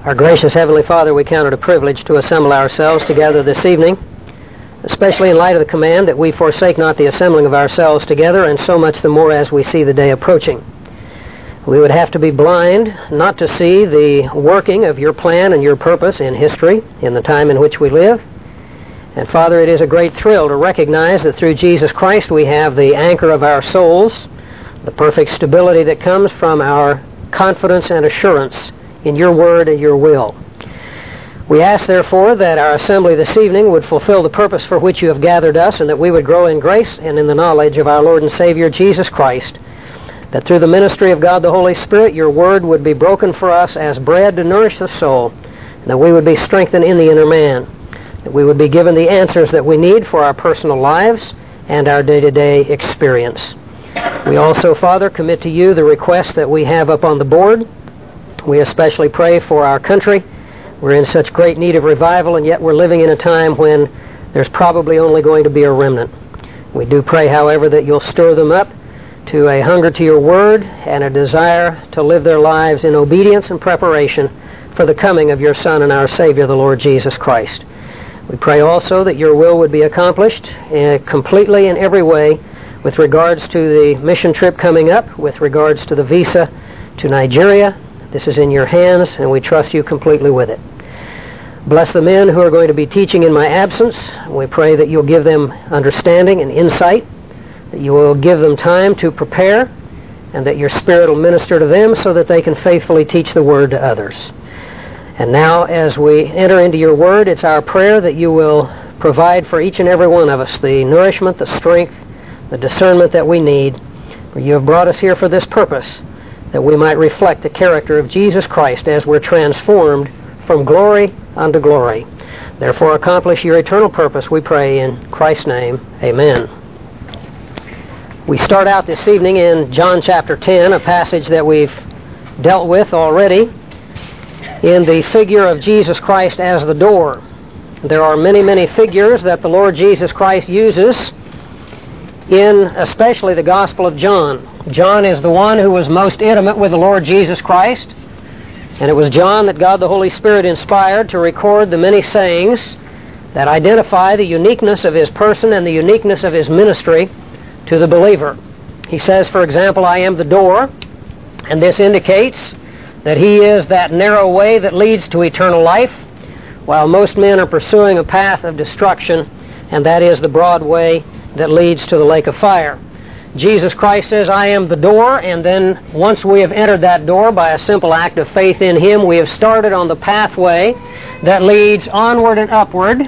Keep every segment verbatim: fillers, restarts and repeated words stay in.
Our gracious Heavenly Father, we count it a privilege to assemble ourselves together this evening, especially in light of the command that we forsake not the assembling of ourselves together, and so much the more as we see the day approaching. We would have to be blind not to see the working of your plan and your purpose in history, in the time in which we live. And Father, it is a great thrill to recognize that through Jesus Christ we have the anchor of our souls, the perfect stability that comes from our confidence and assurance in your word and your will. We ask, therefore, that our assembly this evening would fulfill the purpose for which you have gathered us, and that we would grow in grace and in the knowledge of our Lord and Savior, Jesus Christ, that through the ministry of God the Holy Spirit, your word would be broken for us as bread to nourish the soul, and that we would be strengthened in the inner man, that we would be given the answers that we need for our personal lives and our day-to-day experience. We also, Father, commit to you the requests that we have up on the board. We especially pray for our country. We're in such great need of revival, and yet we're living in a time when there's probably only going to be a remnant. We do pray, however, that you'll stir them up to a hunger to your word and a desire to live their lives in obedience and preparation for the coming of your Son and our Savior, the Lord Jesus Christ. We pray also that your will would be accomplished uh, completely in every way with regards to the mission trip coming up, with regards to the visa to Nigeria. This is in your hands, and we trust you completely with it. Bless the men who are going to be teaching in my absence. We pray that you'll give them understanding and insight, that you will give them time to prepare, and that your Spirit will minister to them so that they can faithfully teach the Word to others. And now, as we enter into your Word, it's our prayer that you will provide for each and every one of us the nourishment, the strength, the discernment that we need. For you have brought us here for this purpose, that we might reflect the character of Jesus Christ as we're transformed from glory unto glory. Therefore, accomplish your eternal purpose, we pray in Christ's name. Amen. We start out this evening in John chapter ten, a passage that we've dealt with already, in the figure of Jesus Christ as the door. There are many, many figures that the Lord Jesus Christ uses in especially the Gospel of John. John is the one who was most intimate with the Lord Jesus Christ, and it was John that God the Holy Spirit inspired to record the many sayings that identify the uniqueness of his person and the uniqueness of his ministry to the believer. He says, for example, I am the door, and this indicates that he is that narrow way that leads to eternal life, while most men are pursuing a path of destruction, and that is the broad way that leads to the lake of fire. Jesus Christ says, I am the door, and then once we have entered that door by a simple act of faith in him, we have started on the pathway that leads onward and upward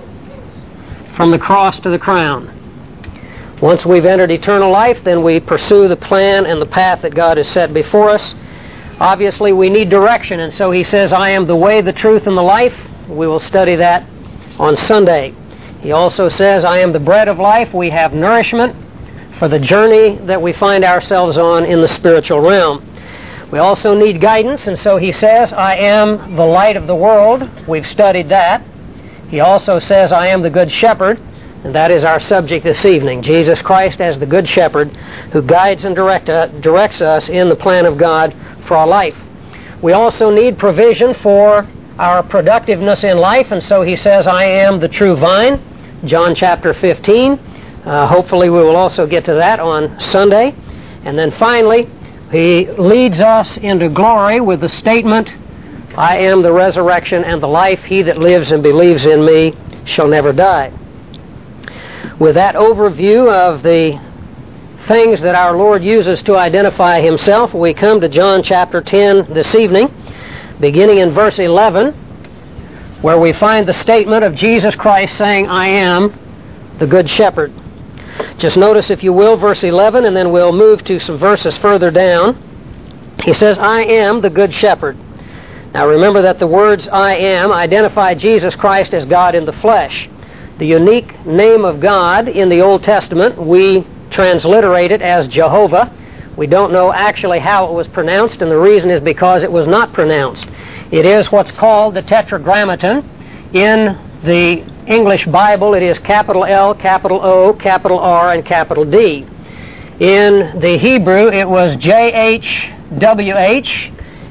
from the cross to the crown. Once we've entered eternal life, then we pursue the plan and the path that God has set before us. Obviously, we need direction, and so he says, I am the way, the truth, and the life. We will study that on Sunday. He also says, I am the bread of life. We have nourishment for the journey that we find ourselves on in the spiritual realm. We also need guidance, and so he says, I am the light of the world. We've studied that. He also says, I am the good shepherd, and that is our subject this evening. Jesus Christ as the good shepherd who guides and direct, uh, directs us in the plan of God for our life. We also need provision for our productiveness in life, and so he says, I am the true vine, John chapter fifteen. Uh, hopefully we will also get to that on Sunday. And then finally, he leads us into glory with the statement, I am the resurrection and the life. He that lives and believes in me shall never die. With that overview of the things that our Lord uses to identify himself, we come to John chapter ten this evening, beginning in verse eleven, where we find the statement of Jesus Christ saying, I am the good shepherd. Just notice, if you will, verse eleven, and then we'll move to some verses further down. He says, I am the good shepherd. Now remember that the words I am identify Jesus Christ as God in the flesh. The unique name of God in the Old Testament, we transliterate it as Jehovah. We don't know actually how it was pronounced, and the reason is because it was not pronounced. It is what's called the Tetragrammaton. In the English Bible, it is capital L, capital O, capital R, and capital D. In the Hebrew, it was J H W H,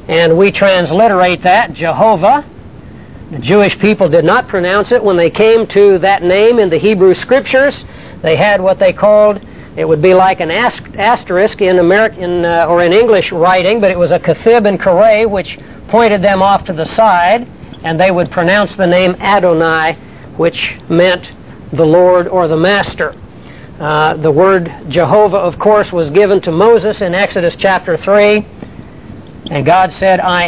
and we transliterate that Jehovah. The Jewish people did not pronounce it. When they came to that name in the Hebrew Scriptures, they had what they called, it would be like an asterisk in American uh, or in English writing, but it was a kathib and karay, which pointed them off to the side, and they would pronounce the name Adonai, which meant the Lord or the Master. Uh, the word Jehovah, of course, was given to Moses in Exodus chapter three, and God said, I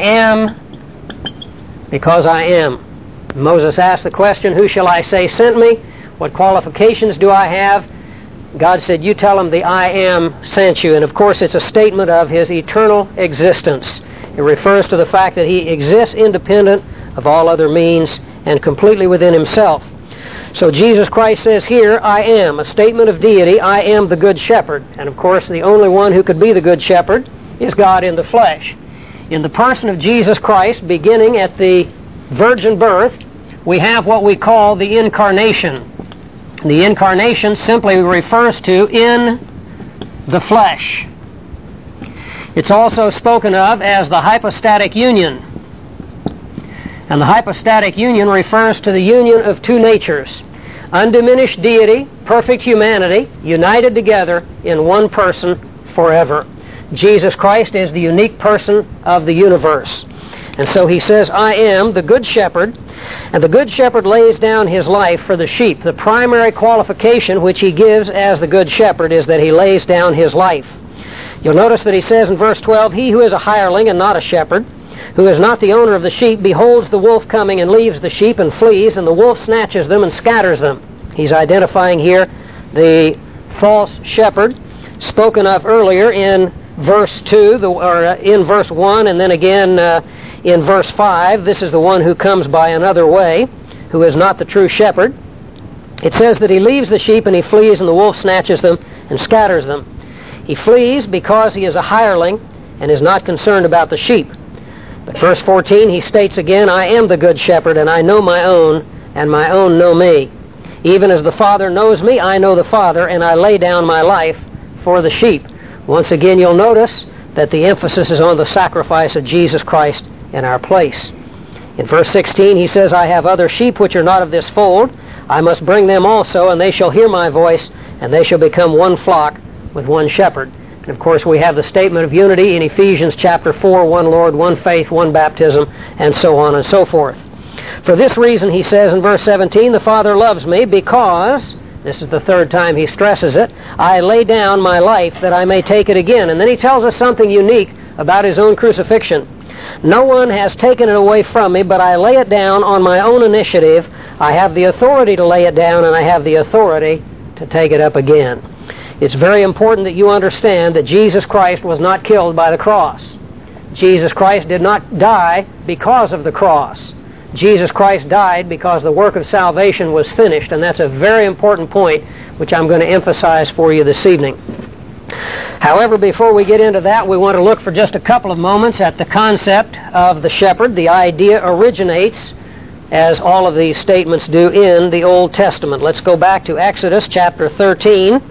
am, because I am. Moses asked the question, who shall I say sent me? What qualifications do I have? God said, you tell him the I am sent you. And of course, it's a statement of his eternal existence. It refers to the fact that he exists independent of all other means and completely within himself. So Jesus Christ says here, I am, a statement of deity. I am the Good Shepherd. And of course, the only one who could be the Good Shepherd is God in the flesh. In the person of Jesus Christ, beginning at the virgin birth, we have what we call the incarnation. The incarnation simply refers to in the flesh. It's also spoken of as the hypostatic union. And the hypostatic union refers to the union of two natures. Undiminished deity, perfect humanity, united together in one person forever. Jesus Christ is the unique person of the universe. And so he says, I am the Good Shepherd, and the Good Shepherd lays down his life for the sheep. The primary qualification which he gives as the Good Shepherd is that he lays down his life. You'll notice that he says in verse twelve, he who is a hireling and not a shepherd, who is not the owner of the sheep, beholds the wolf coming and leaves the sheep and flees, and the wolf snatches them and scatters them. He's identifying here the false shepherd spoken of earlier in verse two, the, or uh, in verse one, and then again uh, in verse five. This is the one who comes by another way, who is not the true shepherd. It says that he leaves the sheep and he flees, and the wolf snatches them and scatters them. He flees because he is a hireling and is not concerned about the sheep. But verse fourteen, he states again, I am the Good Shepherd, and I know my own, and my own know me. Even as the Father knows me, I know the Father, and I lay down my life for the sheep. Once again, you'll notice that the emphasis is on the sacrifice of Jesus Christ in our place. In verse sixteen, he says, I have other sheep which are not of this fold. I must bring them also, and they shall hear my voice, and they shall become one flock with one shepherd. And of course, we have the statement of unity in Ephesians chapter four, one Lord, one faith, one baptism, and so on and so forth. For this reason, he says in verse seventeen, the Father loves me because, this is the third time he stresses it, I lay down my life that I may take it again. And then he tells us something unique about his own crucifixion. No one has taken it away from me, but I lay it down on my own initiative. I have the authority to lay it down, and I have the authority to take it up again. It's very important that you understand that Jesus Christ was not killed by the cross. Jesus Christ did not die because of the cross. Jesus Christ died because the work of salvation was finished, and that's a very important point which I'm going to emphasize for you this evening. However, before we get into that, we want to look for just a couple of moments at the concept of the shepherd. The idea originates, as all of these statements do, in the Old Testament. Let's go back to Exodus chapter thirteen,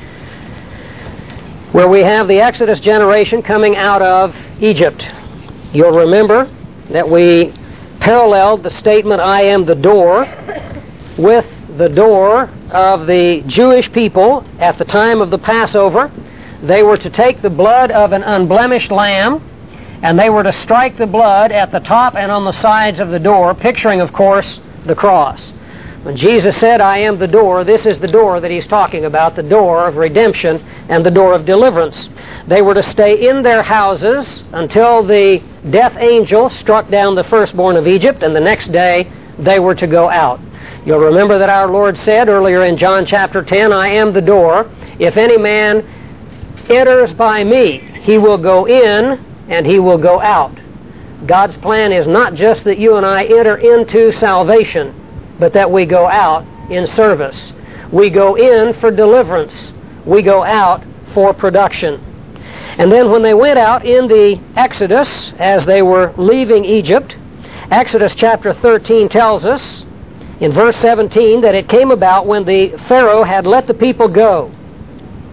where we have the Exodus generation coming out of Egypt. You'll remember that we paralleled the statement, I am the door, with the door of the Jewish people at the time of the Passover. They were to take the blood of an unblemished lamb, and they were to strike the blood at the top and on the sides of the door, picturing, of course, the cross. When Jesus said, I am the door, this is the door that he's talking about, the door of redemption and the door of deliverance. They were to stay in their houses until the death angel struck down the firstborn of Egypt, and the next day they were to go out. You'll remember that our Lord said earlier in John chapter ten, I am the door. If any man enters by me, he will go in and he will go out. God's plan is not just that you and I enter into salvation, but that we go out in service. We go in for deliverance. We go out for production. And then when they went out in the Exodus, as they were leaving Egypt, Exodus chapter thirteen tells us in verse seventeen that it came about when the Pharaoh had let the people go,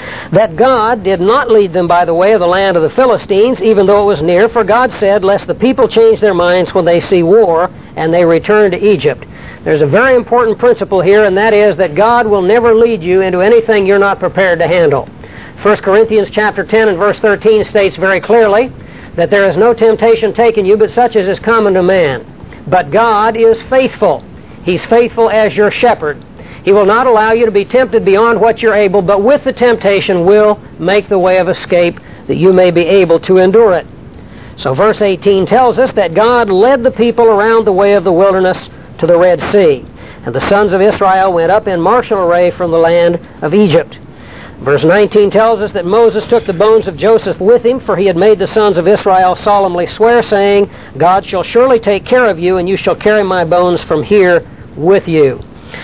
that God did not lead them by the way of the land of the Philistines, even though it was near, for God said, lest the people change their minds when they see war, and they return to Egypt. There's a very important principle here, and that is that God will never lead you into anything you're not prepared to handle. First Corinthians chapter ten and verse thirteen states very clearly that there is no temptation taken you but such as is common to man. But God is faithful. He's faithful as your shepherd. He will not allow you to be tempted beyond what you're able, but with the temptation will make the way of escape that you may be able to endure it. So verse eighteen tells us that God led the people around the way of the wilderness to the Red Sea. And the sons of Israel went up in martial array from the land of Egypt. Verse nineteen tells us that Moses took the bones of Joseph with him, for he had made the sons of Israel solemnly swear, saying, God shall surely take care of you, and you shall carry my bones from here with you.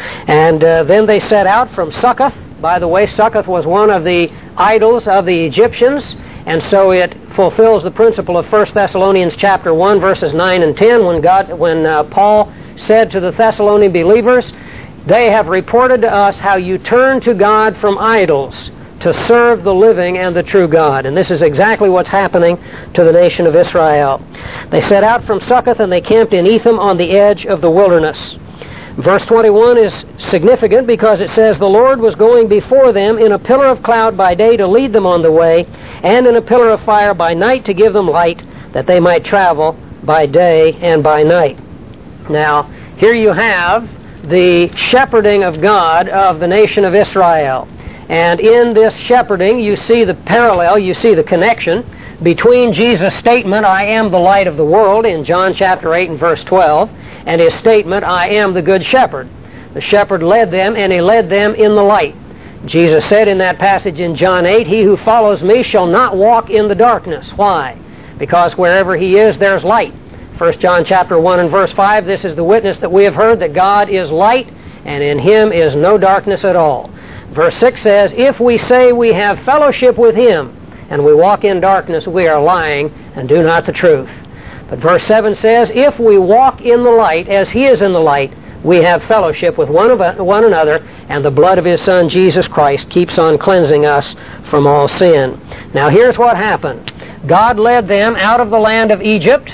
And uh, then they set out from Succoth. By the way, Succoth was one of the idols of the Egyptians, and so it fulfills the principle of First Thessalonians chapter one, verses nine and ten, when God, when uh, Paul said to the Thessalonian believers, they have reported to us how you turn to God from idols to serve the living and the true God. And this is exactly what's happening to the nation of Israel. They set out from Succoth and they camped in Etham on the edge of the wilderness. Verse twenty-one is significant because it says, the Lord was going before them in a pillar of cloud by day to lead them on the way, and in a pillar of fire by night to give them light, that they might travel by day and by night. Now, here you have the shepherding of God of the nation of Israel. And in this shepherding, you see the parallel, you see the connection between Jesus' statement, I am the light of the world, in John chapter eight and verse twelve, and his statement, I am the good shepherd. The shepherd led them, and he led them in the light. Jesus said in that passage in John eight, he who follows me shall not walk in the darkness. Why? Because wherever he is, there's light. First John chapter one and verse five, this is the witness that we have heard, that God is light, and in him is no darkness at all. Verse six says, if we say we have fellowship with him, and we walk in darkness, we are lying and do not the truth. But verse seven says, if we walk in the light as he is in the light, we have fellowship with one, of, one another, and the blood of his Son, Jesus Christ, keeps on cleansing us from all sin. Now here's what happened. God led them out of the land of Egypt.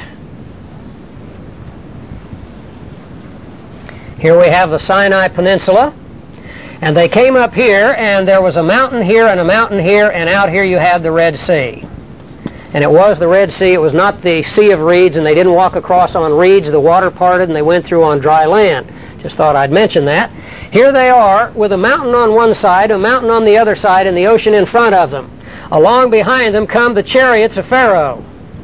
Here we have the Sinai Peninsula. And they came up here, and there was a mountain here and a mountain here, and out here you have the Red Sea. And it was the Red Sea. It was not the Sea of Reeds, and they didn't walk across on reeds. The water parted, and they went through on dry land. Just thought I'd mention that. Here they are with a mountain on one side, a mountain on the other side, and the ocean in front of them. Along behind them come the chariots of Pharaoh.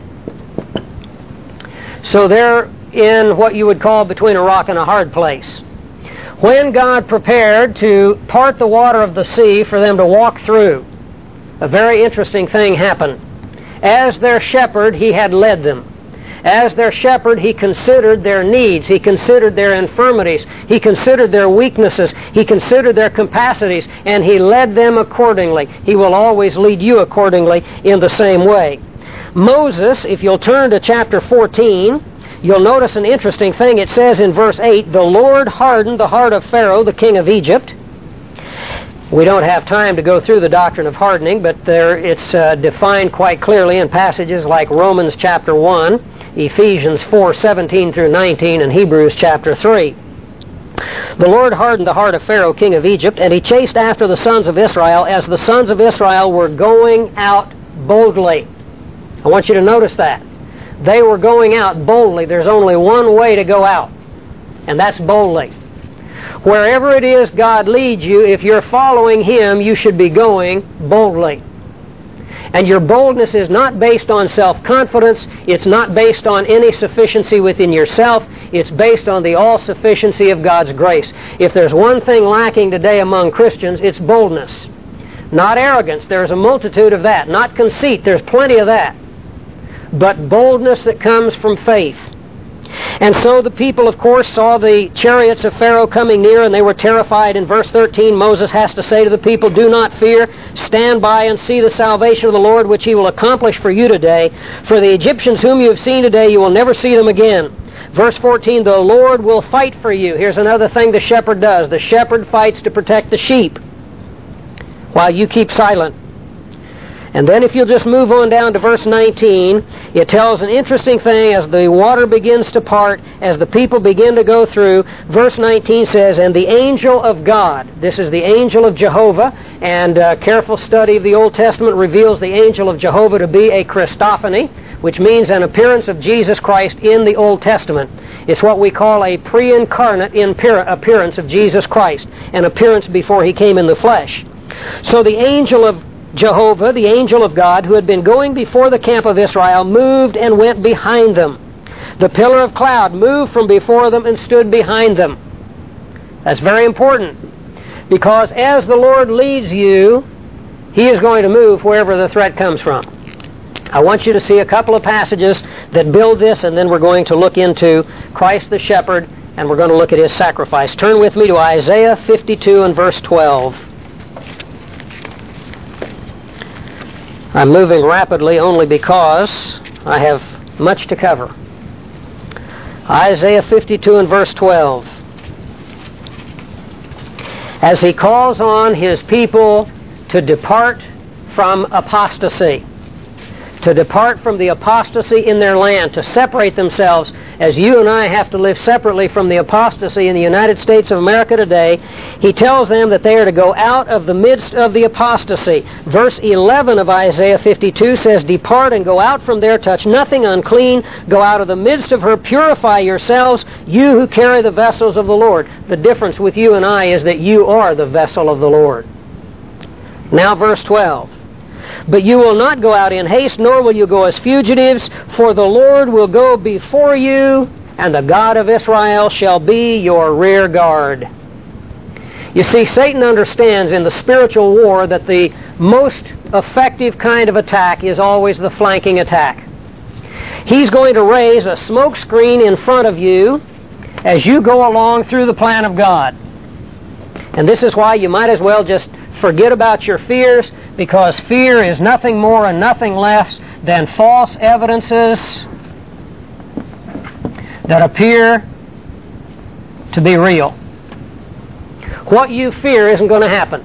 So they're in what you would call between a rock and a hard place. When God prepared to part the water of the sea for them to walk through, a very interesting thing happened. As their shepherd, he had led them. As their shepherd, he considered their needs. He considered their infirmities. He considered their weaknesses. He considered their capacities, and he led them accordingly. He will always lead you accordingly in the same way. Moses, if you'll turn to chapter fourteen, you'll notice an interesting thing. It says in verse eight, the Lord hardened the heart of Pharaoh, the king of Egypt. We don't have time to go through the doctrine of hardening, but there it's uh, defined quite clearly in passages like Romans chapter one, Ephesians four, seventeen through nineteen, and Hebrews chapter three. The Lord hardened the heart of Pharaoh, king of Egypt, and he chased after the sons of Israel as the sons of Israel were going out boldly. I want you to notice that. They were going out boldly. There's only one way to go out, and that's boldly. Wherever it is God leads you, if you're following him, you should be going boldly. And your boldness is not based on self-confidence. It's not based on any sufficiency within yourself. It's based on the all-sufficiency of God's grace. If there's one thing lacking today among Christians, it's boldness. Not arrogance. There's a multitude of that. Not conceit. There's plenty of that. But boldness that comes from faith. And so the people, of course, saw the chariots of Pharaoh coming near, and they were terrified. In verse thirteen, Moses has to say to the people, do not fear, stand by and see the salvation of the Lord, which he will accomplish for you today. For the Egyptians whom you have seen today, you will never see them again. Verse fourteen, the Lord will fight for you. Here's another thing the shepherd does. The shepherd fights to protect the sheep. while you keep silent. And then if you'll just move on down to verse nineteen, it tells an interesting thing as the water begins to part, as the people begin to go through. Verse nineteen says, "And the angel of God," this is the angel of Jehovah, and uh, careful study of the Old Testament reveals the angel of Jehovah to be a Christophany, which means an appearance of Jesus Christ in the Old Testament. It's what we call a pre-incarnate appearance of Jesus Christ, an appearance before he came in the flesh. So the angel of Jehovah, the angel of God, who had been going before the camp of Israel, moved and went behind them. The pillar of cloud moved from before them and stood behind them. That's very important, because as the Lord leads you, he is going to move wherever the threat comes from. I want you to see a couple of passages that build this, and then we're going to look into Christ the shepherd, and we're going to look at his sacrifice. Turn with me to Isaiah fifty-two and verse twelve. I'm moving rapidly only because I have much to cover. Isaiah fifty-two and verse twelve. As he calls on his people to depart from apostasy, to depart from the apostasy in their land, to separate themselves, as you and I have to live separately from the apostasy in the United States of America today, he tells them that they are to go out of the midst of the apostasy. Verse eleven of Isaiah fifty-two says, "Depart and go out from there, touch nothing unclean, go out of the midst of her, purify yourselves, you who carry the vessels of the Lord." The difference with you and I is that you are the vessel of the Lord. Now verse twelve. "But you will not go out in haste, nor will you go as fugitives, for the Lord will go before you, and the God of Israel shall be your rear guard." You see, Satan understands in the spiritual war that the most effective kind of attack is always the flanking attack. He's going to raise a smoke screen in front of you as you go along through the plan of God. And this is why you might as well just forget about your fears, because fear is nothing more and nothing less than false evidences that appear to be real. What you fear isn't going to happen.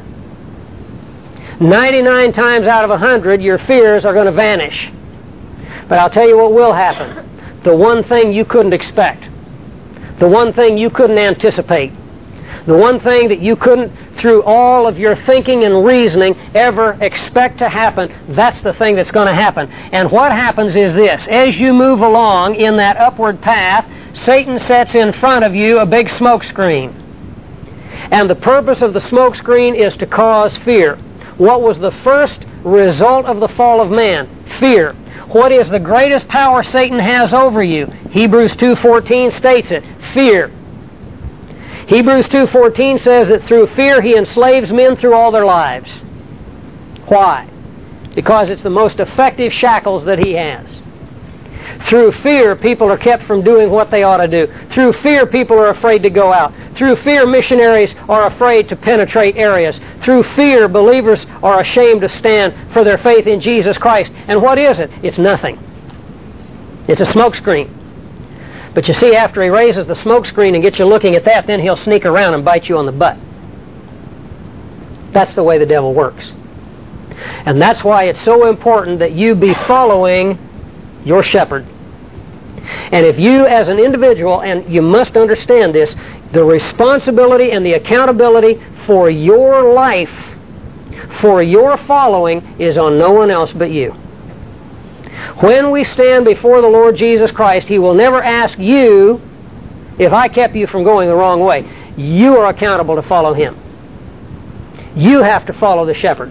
ninety-nine times out of one hundred, your fears are going to vanish. But I'll tell you what will happen. The one thing you couldn't expect. The one thing you couldn't anticipate. The one thing that you couldn't, through all of your thinking and reasoning, ever expect to happen, that's the thing that's going to happen. And what happens is this. As you move along in that upward path, Satan sets in front of you a big smoke screen. And the purpose of the smoke screen is to cause fear. What was the first result of the fall of man? Fear. What is the greatest power Satan has over you? Hebrews two fourteen states it. Fear. Hebrews two fourteen says that through fear he enslaves men through all their lives. Why? Because it's the most effective shackles that he has. Through fear, people are kept from doing what they ought to do. Through fear, people are afraid to go out. Through fear, missionaries are afraid to penetrate areas. Through fear, believers are ashamed to stand for their faith in Jesus Christ. And what is it? It's nothing. It's a smokescreen. But you see, after he raises the smokescreen and gets you looking at that, then he'll sneak around and bite you on the butt. That's the way the devil works. And that's why it's so important that you be following your shepherd. And if you as an individual, and you must understand this, the responsibility and the accountability for your life, for your following, is on no one else but you. When we stand before the Lord Jesus Christ, He will never ask you if I kept you from going the wrong way. You are accountable to follow Him. You have to follow the shepherd.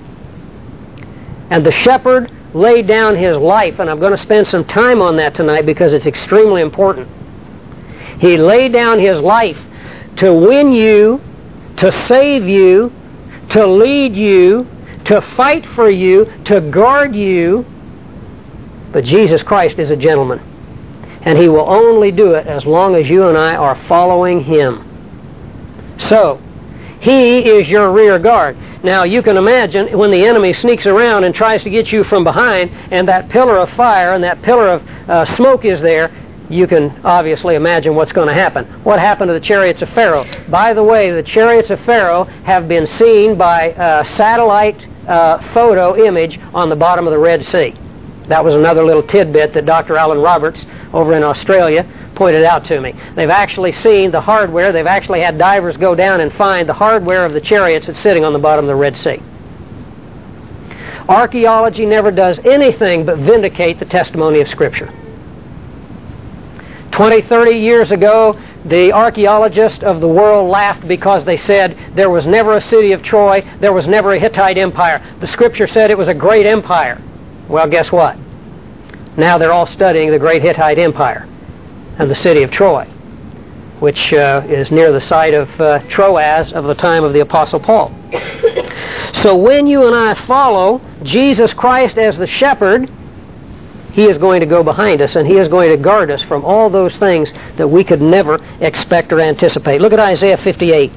And the shepherd laid down his life, and I'm going to spend some time on that tonight because it's extremely important. He laid down his life to win you, to save you, to lead you, to fight for you, to guard you. But Jesus Christ is a gentleman, and He will only do it as long as you and I are following Him. So, He is your rear guard. Now, you can imagine when the enemy sneaks around and tries to get you from behind, and that pillar of fire and that pillar of uh, smoke is there, you can obviously imagine what's going to happen. What happened to the chariots of Pharaoh? By the way, the chariots of Pharaoh have been seen by a satellite uh, photo image on the bottom of the Red Sea. That was another little tidbit that Doctor Alan Roberts over in Australia pointed out to me. They've actually seen the hardware. They've actually had divers go down and find the hardware of the chariots that's sitting on the bottom of the Red Sea. Archaeology never does anything but vindicate the testimony of Scripture. Twenty, thirty years ago, the archaeologists of the world laughed because they said there was never a city of Troy, there was never a Hittite empire. The Scripture said it was a great empire. Well, guess what? Now they're all studying the great Hittite empire and the city of Troy, which uh, is near the site of uh, Troas of the time of the Apostle Paul. So when you and I follow Jesus Christ as the shepherd, He is going to go behind us, and He is going to guard us from all those things that we could never expect or anticipate. Look at Isaiah fifty-eight.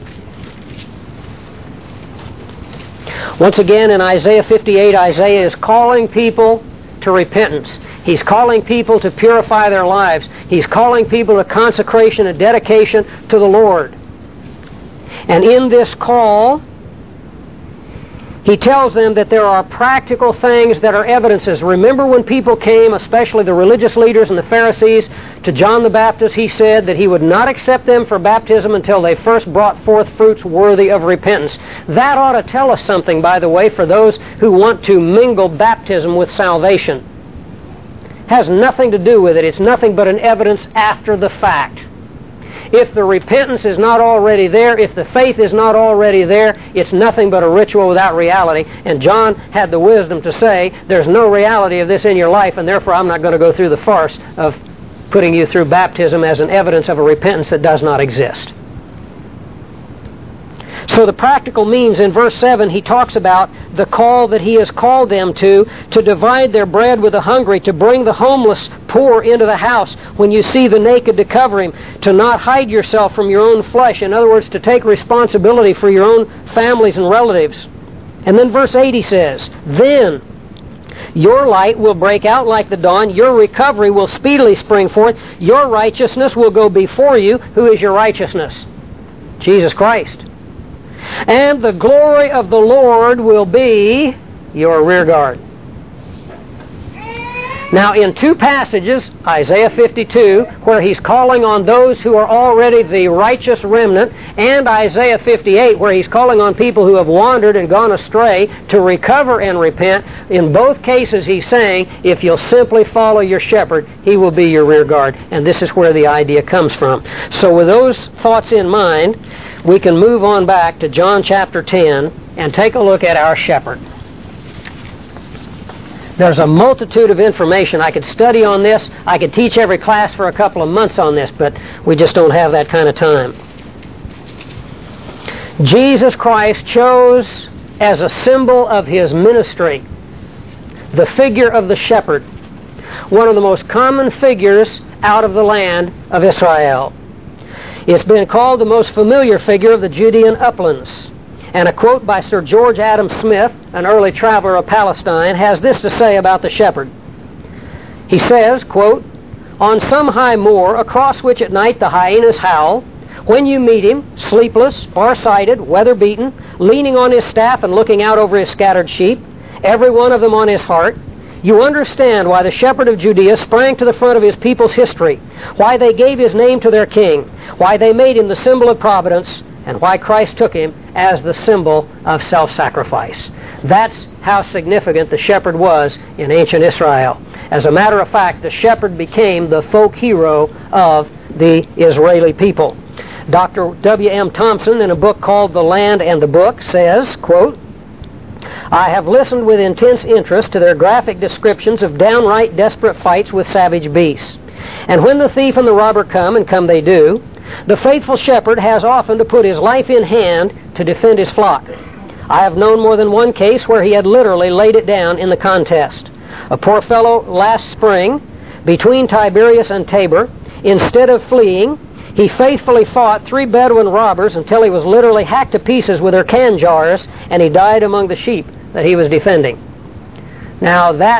Once again, in Isaiah fifty-eight, Isaiah is calling people to repentance. He's calling people to purify their lives. He's calling people to consecration and dedication to the Lord. And in this call, he tells them that there are practical things that are evidences. Remember when people came, especially the religious leaders and the Pharisees, to John the Baptist, he said that he would not accept them for baptism until they first brought forth fruits worthy of repentance. That ought to tell us something, by the way, for those who want to mingle baptism with salvation. Has nothing to do with it. It's nothing but an evidence after the fact. If the repentance is not already there, if the faith is not already there, it's nothing but a ritual without reality. And John had the wisdom to say, there's no reality of this in your life, and therefore I'm not going to go through the farce of putting you through baptism as an evidence of a repentance that does not exist. So the practical means in verse seven, he talks about the call that he has called them to, to divide their bread with the hungry, to bring the homeless poor into the house when you see the naked, to cover him, to not hide yourself from your own flesh. In other words, to take responsibility for your own families and relatives. And then verse eight he says, then your light will break out like the dawn, your recovery will speedily spring forth, your righteousness will go before you. Who is your righteousness? Jesus Christ. And the glory of the Lord will be your rear guard. Now, in two passages, Isaiah fifty-two, where he's calling on those who are already the righteous remnant, and Isaiah fifty-eight, where he's calling on people who have wandered and gone astray to recover and repent, in both cases he's saying, if you'll simply follow your shepherd, he will be your rear guard. And this is where the idea comes from. So with those thoughts in mind, we can move on back to John chapter ten and take a look at our shepherd. There's a multitude of information. I could study on this. I could teach every class for a couple of months on this, but we just don't have that kind of time. Jesus Christ chose as a symbol of his ministry the figure of the shepherd, one of the most common figures out of the land of Israel. It's been called the most familiar figure of the Judean uplands. And a quote by Sir George Adam Smith, an early traveler of Palestine, has this to say about the shepherd. He says, quote, on some high moor across which at night the hyenas howl, when you meet him, sleepless, far-sighted, weather-beaten, leaning on his staff and looking out over his scattered sheep, every one of them on his heart, you understand why the shepherd of Judea sprang to the front of his people's history, why they gave his name to their king, why they made him the symbol of providence, and why Christ took him as the symbol of self-sacrifice. That's how significant the shepherd was in ancient Israel. As a matter of fact, the shepherd became the folk hero of the Israeli people. Doctor W M Thompson, in a book called The Land and the Book, says, quote, I have listened with intense interest to their graphic descriptions of downright desperate fights with savage beasts. And when the thief and the robber come, and come they do, the faithful shepherd has often to put his life in hand to defend his flock. I have known more than one case where he had literally laid it down in the contest. A poor fellow last spring, between Tiberias and Tabor, instead of fleeing, he faithfully fought three Bedouin robbers until he was literally hacked to pieces with their can jars, and he died among the sheep that he was defending. Now that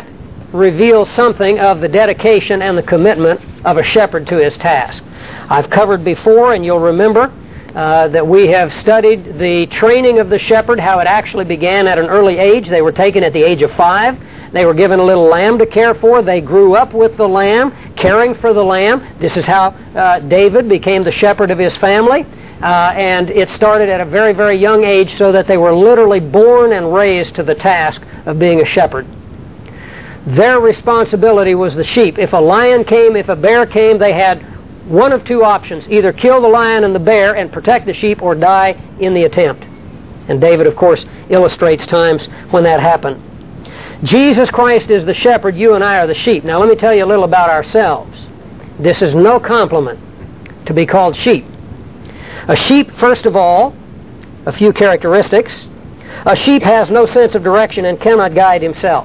reveals something of the dedication and the commitment of a shepherd to his task. I've covered before, and you'll remember, uh, that we have studied the training of the shepherd, how it actually began at an early age. They were taken at the age of five. They were given a little lamb to care for. They grew up with the lamb, caring for the lamb. This is how uh, David became the shepherd of his family. Uh, and it started at a very, very young age so that they were literally born and raised to the task of being a shepherd. Their responsibility was the sheep. If a lion came, if a bear came, they had one of two options: either kill the lion and the bear and protect the sheep, or die in the attempt. And David, of course, illustrates times when that happened. Jesus Christ is the shepherd. You and I are the sheep. Now, let me tell you a little about ourselves. This is no compliment to be called sheep. A sheep, first of all, a few characteristics. A sheep has no sense of direction and cannot guide himself.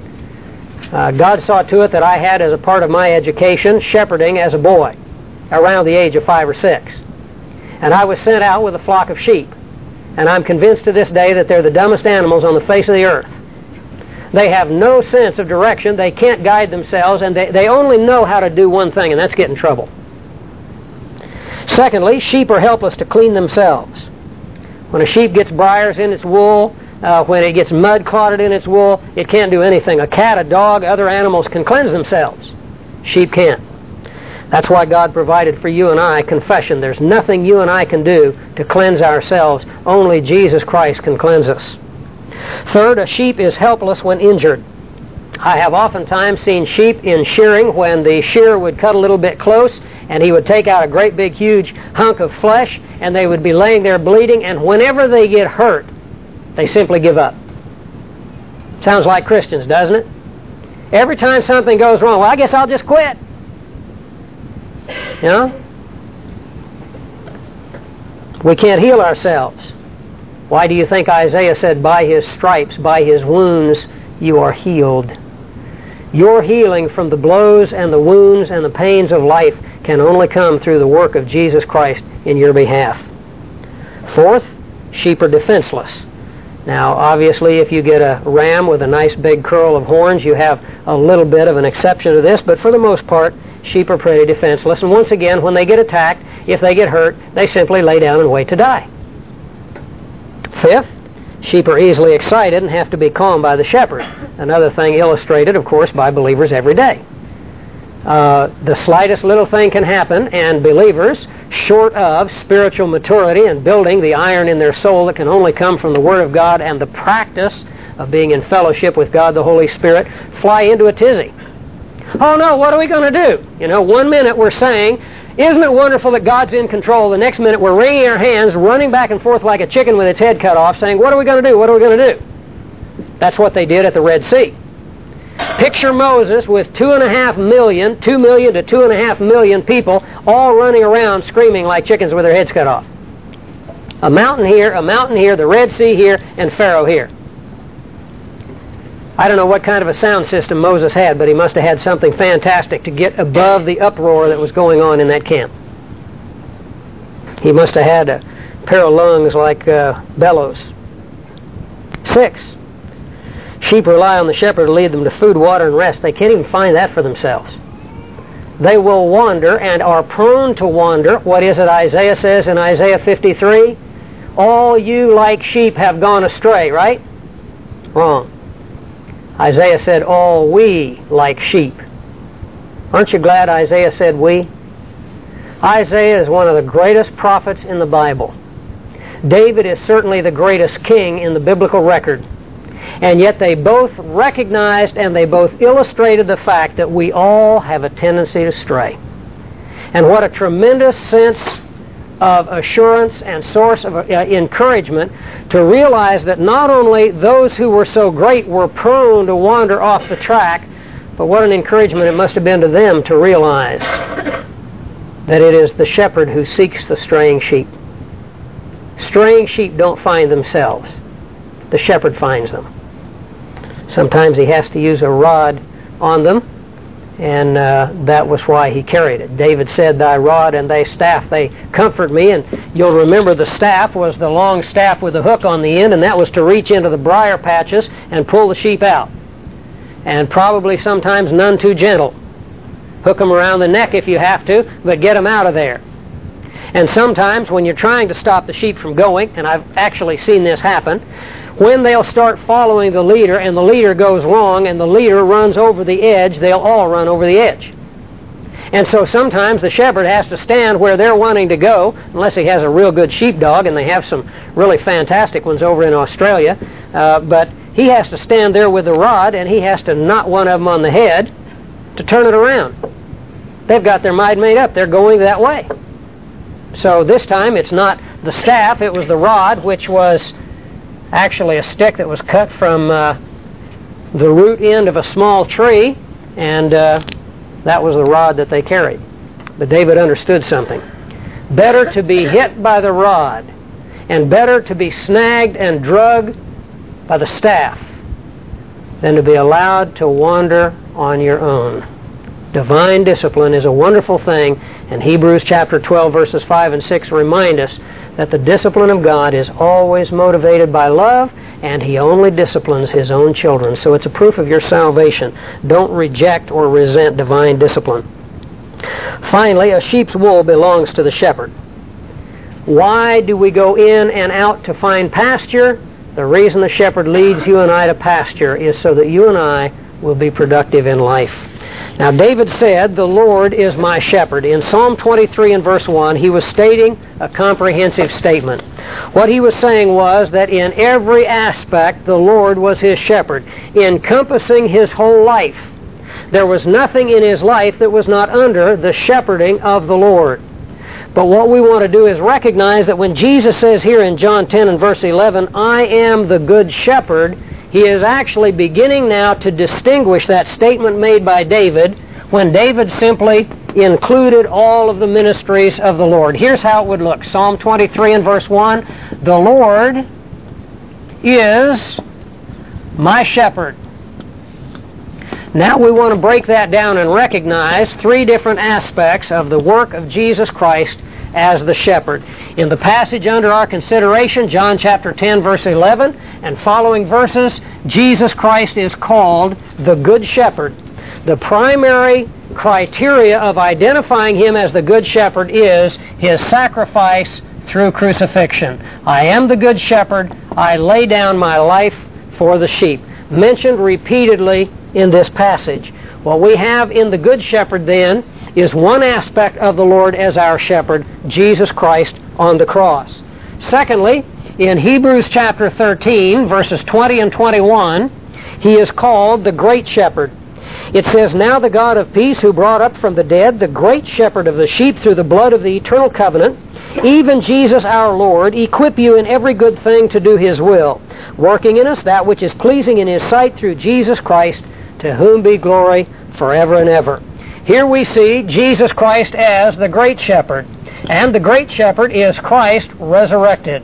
Uh, God saw to it that I had, as a part of my education, shepherding as a boy, around the age of five or six. And I was sent out with a flock of sheep. And I'm convinced to this day that they're the dumbest animals on the face of the earth. They have no sense of direction, they can't guide themselves, and they, they only know how to do one thing, and that's get in trouble. Secondly, sheep are helpless to clean themselves. When a sheep gets briars in its wool, uh, when it gets mud clotted in its wool, it can't do anything. A cat, a dog, other animals can cleanse themselves. Sheep can't. That's why God provided for you and I confession. There's nothing you and I can do to cleanse ourselves. Only Jesus Christ can cleanse us. Third, a sheep is helpless when injured. I have oftentimes seen sheep in shearing when the shearer would cut a little bit close, and he would take out a great big huge hunk of flesh, and they would be laying there bleeding, and whenever they get hurt, they simply give up. Sounds like Christians, doesn't it? Every time something goes wrong, well, I guess I'll just quit. You know? We can't heal ourselves. Why do you think Isaiah said, by his stripes, by his wounds, you are healed? Your healing from the blows and the wounds and the pains of life can only come through the work of Jesus Christ in your behalf. Fourth, sheep are defenseless. Now, obviously, if you get a ram with a nice big curl of horns, you have a little bit of an exception to this, but for the most part, sheep are pretty defenseless. And once again, when they get attacked, if they get hurt, they simply lay down and wait to die. Fifth, sheep are easily excited and have to be calmed by the shepherd. Another thing illustrated, of course, by believers every day. Uh, the slightest little thing can happen, and believers, short of spiritual maturity and building the iron in their soul that can only come from the Word of God and the practice of being in fellowship with God the Holy Spirit, fly into a tizzy. Oh no, what are we going to do? You know, one minute we're saying, isn't it wonderful that God's in control? The next minute we're wringing our hands, running back and forth like a chicken with its head cut off, saying, what are we going to do? What are we going to do? That's what they did at the Red Sea. Picture Moses with two and a half million, two million to two and a half million people all running around screaming like chickens with their heads cut off. A mountain here, a mountain here, the Red Sea here, and Pharaoh here. I don't know what kind of a sound system Moses had, but he must have had something fantastic to get above the uproar that was going on in that camp. He must have had a pair of lungs like uh, bellows. Six, sheep rely on the shepherd to lead them to food, water, and rest. They can't even find that for themselves. They will wander and are prone to wander. What is it Isaiah says in Isaiah fifty-three? All you like sheep have gone astray, right? Wrong. Isaiah said, all we like sheep. Aren't you glad Isaiah said we? Isaiah is one of the greatest prophets in the Bible. David is certainly the greatest king in the biblical record. And yet they both recognized and they both illustrated the fact that we all have a tendency to stray. And what a tremendous sense of assurance and source of uh, encouragement to realize that not only those who were so great were prone to wander off the track, but what an encouragement it must have been to them to realize that it is the shepherd who seeks the straying sheep. Straying sheep don't find themselves. The shepherd finds them. Sometimes he has to use a rod on them, and uh, that was why he carried it. David said, thy rod and thy staff, they comfort me. And you'll remember the staff was the long staff with a hook on the end, and that was to reach into the briar patches and pull the sheep out. and probably sometimes none too gentle. Hook them around the neck if you have to, but get them out of there. And sometimes when you're trying to stop the sheep from going, and I've actually seen this happen, when they'll start following the leader and the leader goes wrong and the leader runs over the edge, they'll all run over the edge. And so sometimes the shepherd has to stand where they're wanting to go, unless he has a real good sheepdog, and they have some really fantastic ones over in Australia. Uh, but he has to stand there with the rod, and he has to knot one of them on the head to turn it around. They've got their mind made up. They're going that way. So this time it's not the staff, it was the rod, which was actually a stick that was cut from uh, the root end of a small tree, and uh, that was the rod that they carried. But David understood something. Better to be hit by the rod, and better to be snagged and drugged by the staff than to be allowed to wander on your own. Divine discipline is a wonderful thing, and Hebrews chapter twelve verses five and six remind us that the discipline of God is always motivated by love, and He only disciplines His own children. So it's a proof of your salvation. Don't reject or resent divine discipline. Finally, a sheep's wool belongs to the shepherd. Why do we go in and out to find pasture? The reason the shepherd leads you and I to pasture is so that you and I will be productive in life. Now, David said, "The Lord is my shepherd." In Psalm twenty-three and verse one, he was stating a comprehensive statement. What he was saying was that in every aspect, the Lord was his shepherd, encompassing his whole life. There was nothing in his life that was not under the shepherding of the Lord. But what we want to do is recognize that when Jesus says here in John ten and verse eleven, "I am the good shepherd," he is actually beginning now to distinguish that statement made by David when David simply included all of the ministries of the Lord. Here's how it would look. Psalm twenty-three and verse one, "The Lord is my shepherd." Now we want to break that down and recognize three different aspects of the work of Jesus Christ as the shepherd. In the passage under our consideration, John chapter ten, verse eleven, and following verses, Jesus Christ is called the Good Shepherd. The primary criteria of identifying Him as the Good Shepherd is His sacrifice through crucifixion. I am the Good Shepherd. I lay down my life for the sheep. Mentioned repeatedly in this passage. What we have in the Good Shepherd then is one aspect of the Lord as our shepherd, Jesus Christ on the cross. Secondly, in Hebrews chapter thirteen, verses twenty and twenty-one, He is called the Great Shepherd. It says, "Now the God of peace, who brought up from the dead the great shepherd of the sheep through the blood of the eternal covenant, even Jesus our Lord, equip you in every good thing to do His will, working in us that which is pleasing in His sight through Jesus Christ, to whom be glory forever and ever." Here we see Jesus Christ as the Great Shepherd, and the Great Shepherd is Christ resurrected.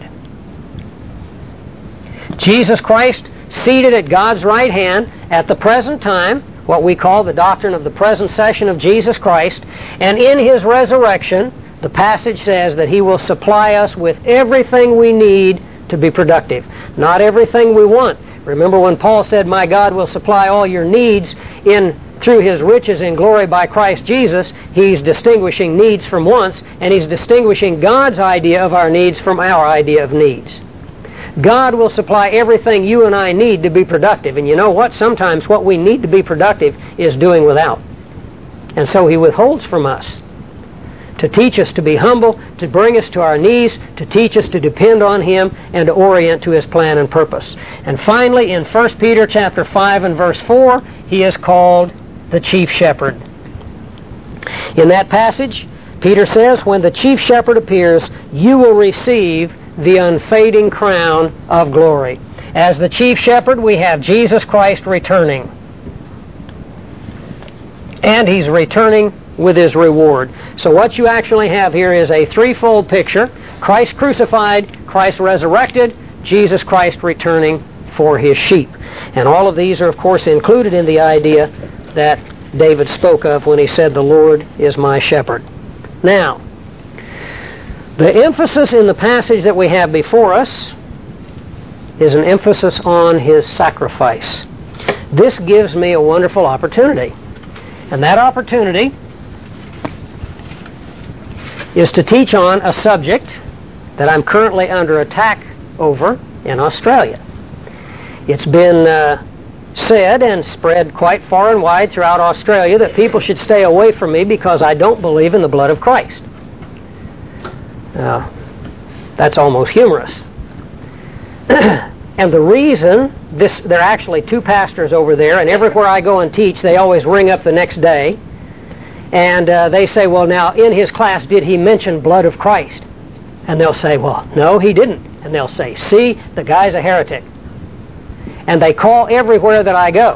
Jesus Christ seated at God's right hand at the present time, what we call the doctrine of the present session of Jesus Christ, and in His resurrection, the passage says that He will supply us with everything we need to be productive. Not everything we want. Remember when Paul said, "My God will supply all your needs in through His riches in glory by Christ Jesus," He's distinguishing needs from wants, and He's distinguishing God's idea of our needs from our idea of needs. God will supply everything you and I need to be productive. And you know what? Sometimes what we need to be productive is doing without. And so He withholds from us to teach us to be humble, to bring us to our knees, to teach us to depend on Him, and to orient to His plan and purpose. And finally, in First Peter chapter five and verse four, He is called the chief shepherd. In that passage, Peter says, "When the chief shepherd appears, you will receive the unfading crown of glory." As the chief shepherd, we have Jesus Christ returning. And He's returning with His reward. So what you actually have here is a threefold picture: Christ crucified, Christ resurrected, Jesus Christ returning for His sheep. And all of these are, of course, included in the idea that David spoke of when he said, "The Lord is my shepherd." Now, the emphasis in the passage that we have before us is an emphasis on His sacrifice. this gives me a wonderful opportunity. And that opportunity is to teach on a subject that I'm currently under attack over in Australia. It's been uh, said and spread quite far and wide throughout Australia that people should stay away from me because I don't believe in the blood of Christ. Uh, that's almost humorous. And the reason, this, there are actually two pastors over there, and everywhere I go and teach, they always ring up the next day, and uh, they say, well, now, in his class, did he mention blood of Christ? And they'll say, well, no, he didn't. And they'll say, see, the guy's a heretic. And they call everywhere that I go.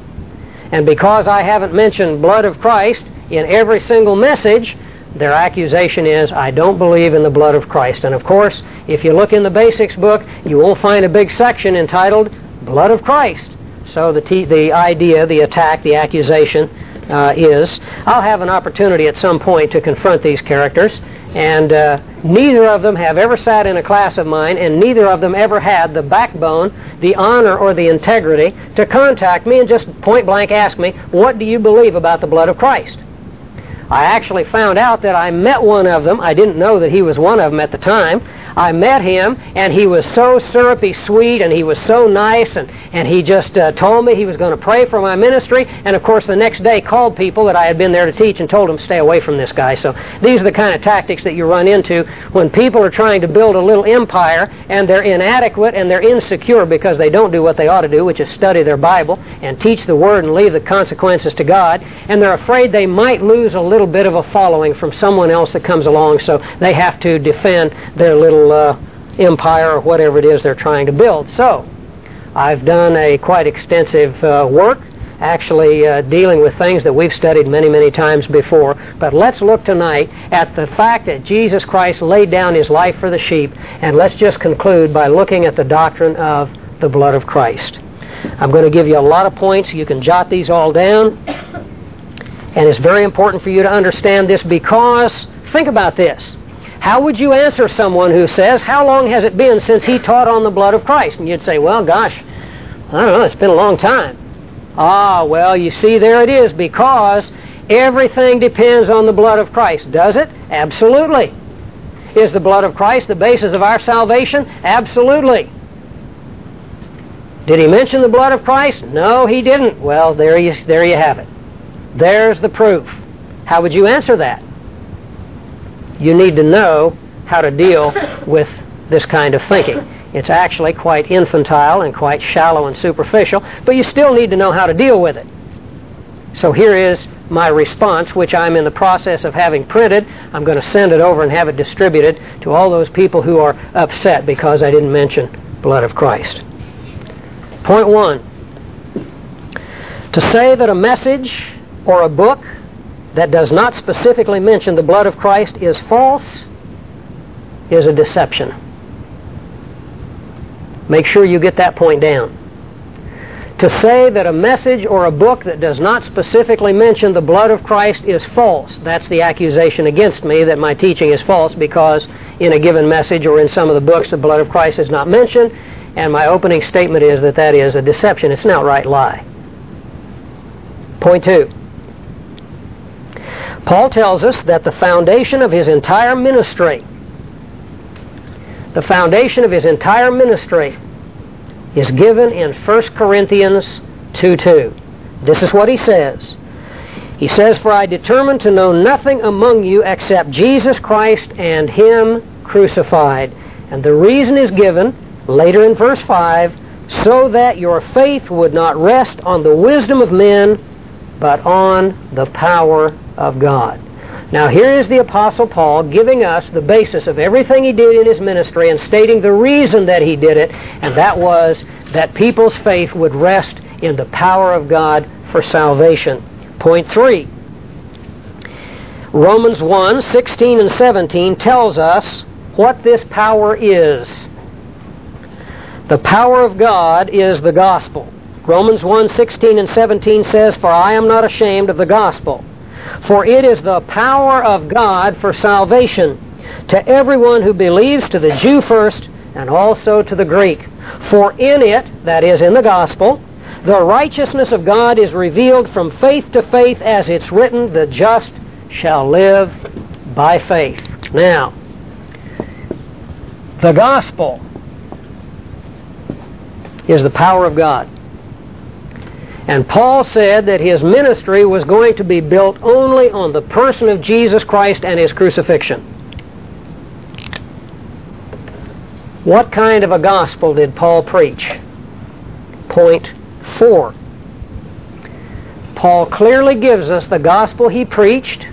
And because I haven't mentioned blood of Christ in every single message, their accusation is, I don't believe in the blood of Christ. And of course, if you look in the basics book, you will find a big section entitled Blood of Christ. So the, t- the idea, the attack, the accusation uh, is, I'll have an opportunity at some point to confront these characters. And uh, neither of them have ever sat in a class of mine, and neither of them ever had the backbone, the honor, or the integrity to contact me and just point blank ask me, what do you believe about the blood of Christ? I actually found out that I met one of them. I didn't know that he was one of them at the time. I met him, and he was so syrupy sweet, and he was so nice, and, and he just uh, told me he was going to pray for my ministry, and of course the next day called people that I had been there to teach and told them stay away from this guy. So these are the kind of tactics that you run into when people are trying to build a little empire, and they're inadequate and they're insecure because they don't do what they ought to do, which is study their Bible and teach the Word and leave the consequences to God, and they're afraid they might lose a little bit of a following from someone else that comes along, so they have to defend their little uh, empire or whatever it is they're trying to build. So I've done a quite extensive uh, work actually uh, dealing with things that we've studied many, many times before. But let's look tonight at the fact that Jesus Christ laid down his life for the sheep, and let's just conclude by looking at the doctrine of the blood of Christ. I'm going to give you a lot of points. You can jot these all down. And it's very important for you to understand this because, think about this. How would you answer someone who says, how long has it been since he taught on the blood of Christ? And you'd say, well, gosh, I don't know, it's been a long time. Ah, well, you see, there it is, because everything depends on the blood of Christ. Does it? Absolutely. Is the blood of Christ the basis of our salvation? Absolutely. Did he mention the blood of Christ? No, he didn't. Well, there you, there you have it. There's the proof. How would you answer that? You need to know how to deal with this kind of thinking. It's actually quite infantile and quite shallow and superficial, but you still need to know how to deal with it. So here is my response, which I'm in the process of having printed. I'm going to send it over and have it distributed to all those people who are upset because I didn't mention blood of Christ. Point one. To say that a message or a book that does not specifically mention the blood of Christ is false is a deception. Make sure you get that point down. To say that a message or a book that does not specifically mention the blood of Christ is false, that's the accusation against me, that my teaching is false because in a given message or in some of the books the blood of Christ is not mentioned, and my opening statement is that that is a deception. It's an outright lie. Point two. Paul tells us that the foundation of his entire ministry, the foundation of his entire ministry is given in First Corinthians two two. This is what he says. He says, for I determined to know nothing among you except Jesus Christ and him crucified. And the reason is given later in verse five, so that your faith would not rest on the wisdom of men, but on the power of God. Now here is the Apostle Paul giving us the basis of everything he did in his ministry and stating the reason that he did it, and that was that people's faith would rest in the power of God for salvation. Point three. Romans one, sixteen and seventeen tells us what this power is. The power of God is the gospel. Romans one, sixteen and seventeen says, for I am not ashamed of the gospel, for it is the power of God for salvation to everyone who believes, to the Jew first, and also to the Greek. For in it, that is in the gospel, The righteousness of God is revealed from faith to faith, as it's written, the just shall live by faith. Now, the gospel is the power of God. And Paul said that his ministry was going to be built only on the person of Jesus Christ and his crucifixion. What kind of a gospel did Paul preach? Point four. Paul clearly gives us the gospel he preached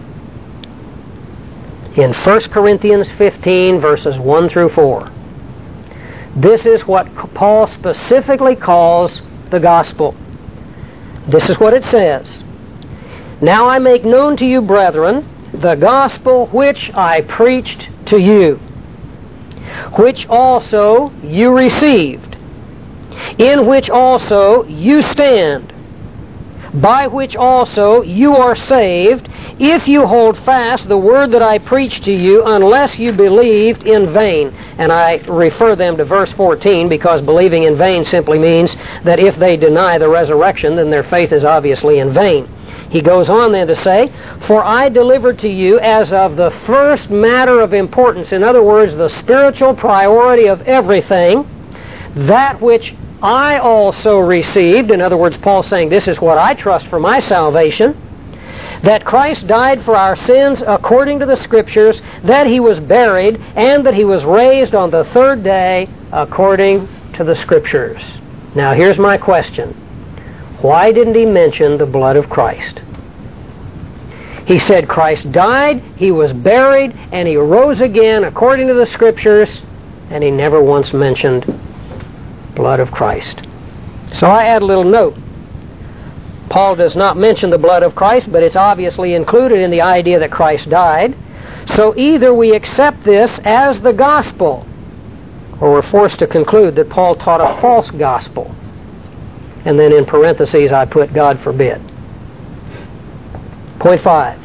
in First Corinthians fifteen, verses one through four. This is what Paul specifically calls the gospel. This is what it says. Now I make known to you, brethren, the gospel which I preached to you, which also you received, in which also you stand, by which also you are saved, if you hold fast the word that I preached to you, unless you believed in vain. And I refer them to verse fourteen, because believing in vain simply means that if they deny the resurrection, then their faith is obviously in vain. He goes on then to say, for I delivered to you as of the first matter of importance, in other words, the spiritual priority of everything, that which I also received, in other words, Paul saying, this is what I trust for my salvation, that Christ died for our sins according to the Scriptures, that he was buried, and that he was raised on the third day according to the Scriptures. Now here's my question. Why didn't he mention the blood of Christ? He said Christ died, he was buried, and he rose again according to the Scriptures, and he never once mentioned blood of Christ. So I add a little note. Paul does not mention the blood of Christ, but it's obviously included in the idea that Christ died. So either we accept this as the gospel, or we're forced to conclude that Paul taught a false gospel. And then in parentheses I put, God forbid. Point five.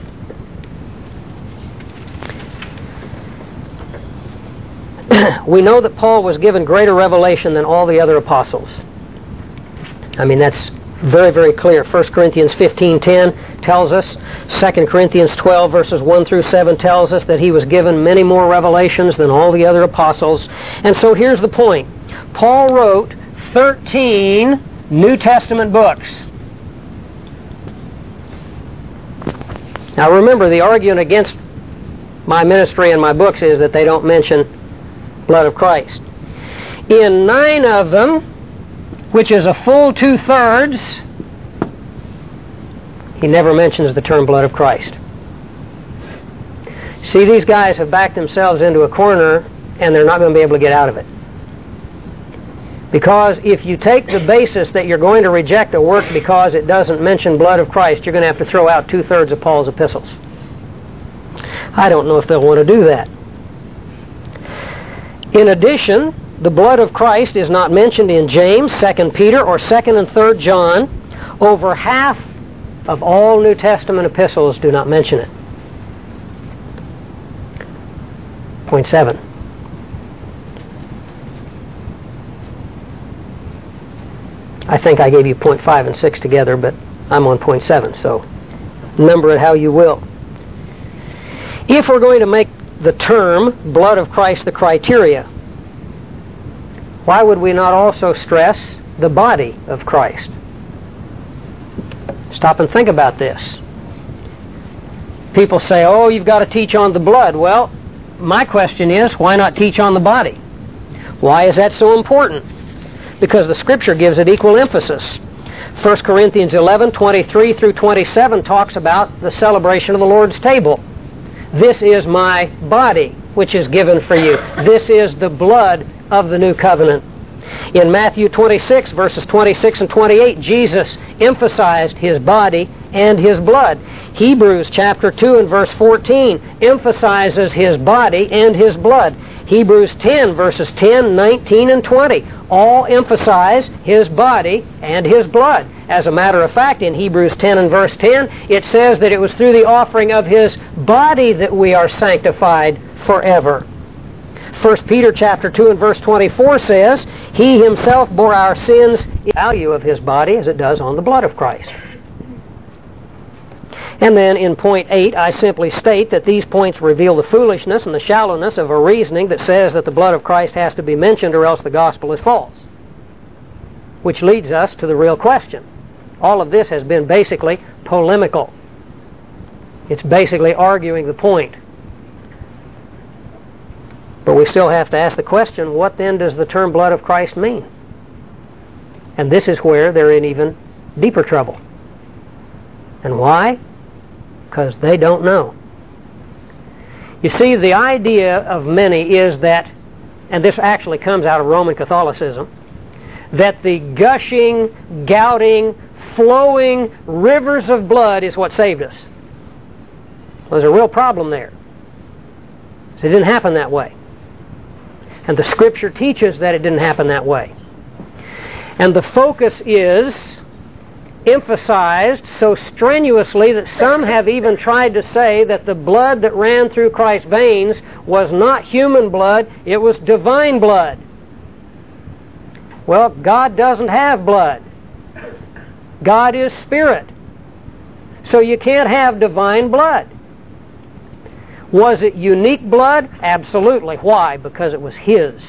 We know that Paul was given greater revelation than all the other apostles. I mean, that's very, very clear. First Corinthians fifteen ten tells us, Second Corinthians twelve verses one through seven tells us that he was given many more revelations than all the other apostles. And so here's the point. Paul wrote thirteen New Testament books. Now remember, the argument against my ministry and my books is that they don't mention blood of Christ. In nine of them, which is a full two-thirds, he never mentions the term blood of Christ. See, these guys have backed themselves into a corner, and they're not going to be able to get out of it. Because if you take the basis that you're going to reject a work because it doesn't mention blood of Christ, you're going to have to throw out two-thirds of Paul's epistles. I don't know if they'll want to do that. In addition, the blood of Christ is not mentioned in James, Second Peter, or Second and Third John. Over half of all New Testament epistles do not mention it. Point seven. I think I gave you point five and six together, but I'm on point seven, so number it how you will. If we're going to make the term blood of Christ the criteria, why would we not also stress the body of Christ? Stop and think about this. People say, oh, you've got to teach on the blood. Well, my question is, why not teach on the body? Why is that so important? Because the Scripture gives it equal emphasis. First Corinthians eleven, twenty-three through twenty-seven talks about the celebration of the Lord's table. This is my body, which is given for you. This is the blood of the new covenant. In Matthew twenty-six, verses twenty-six and twenty-eight, Jesus emphasized his body and his blood. Hebrews chapter two and verse fourteen emphasizes his body and his blood. Hebrews ten, verses ten, nineteen, and twenty all emphasize his body and his blood. As a matter of fact, in Hebrews ten and verse ten, it says that it was through the offering of his body that we are sanctified forever. First Peter chapter two and verse twenty-four says, He Himself bore our sins, the value of His body as it does on the blood of Christ. And then in point eight, I simply state that these points reveal the foolishness and the shallowness of a reasoning that says that the blood of Christ has to be mentioned or else the gospel is false. Which leads us to the real question. All of this has been basically polemical. It's basically arguing the point. But we still have to ask the question, what then does the term blood of Christ mean? And this is where they're in even deeper trouble. And why? Because they don't know. You see, the idea of many is that, and this actually comes out of Roman Catholicism, that the gushing, gouting, flowing rivers of blood is what saved us. Well, there's a real problem there. So it didn't happen that way. And the Scripture teaches that it didn't happen that way. And the focus is emphasized so strenuously that some have even tried to say that the blood that ran through Christ's veins was not human blood, it was divine blood. Well, God doesn't have blood. God is spirit. So you can't have divine blood. Was it unique blood? Absolutely. Why? Because it was His.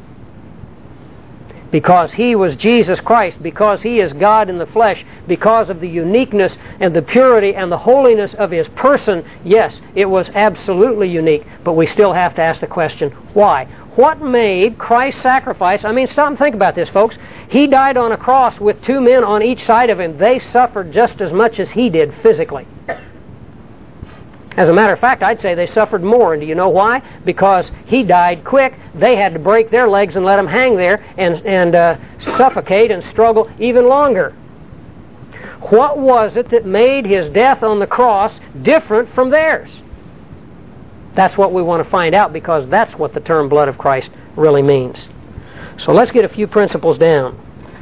Because He was Jesus Christ. Because He is God in the flesh. Because of the uniqueness and the purity and the holiness of His person. Yes, it was absolutely unique. But we still have to ask the question, why? What made Christ's sacrifice? I mean, stop and think about this, folks. He died on a cross with two men on each side of Him. They suffered just as much as He did physically. As a matter of fact, I'd say they suffered more. And do you know why? Because He died quick. They had to break their legs and let Him hang there and, and uh, suffocate and struggle even longer. What was it that made His death on the cross different from theirs? That's what we want to find out, because that's what the term blood of Christ really means. So let's get a few principles down.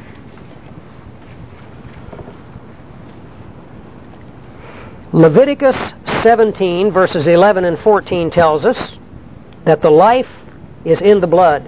Leviticus seventeen, verses eleven and fourteen tells us that the life is in the blood.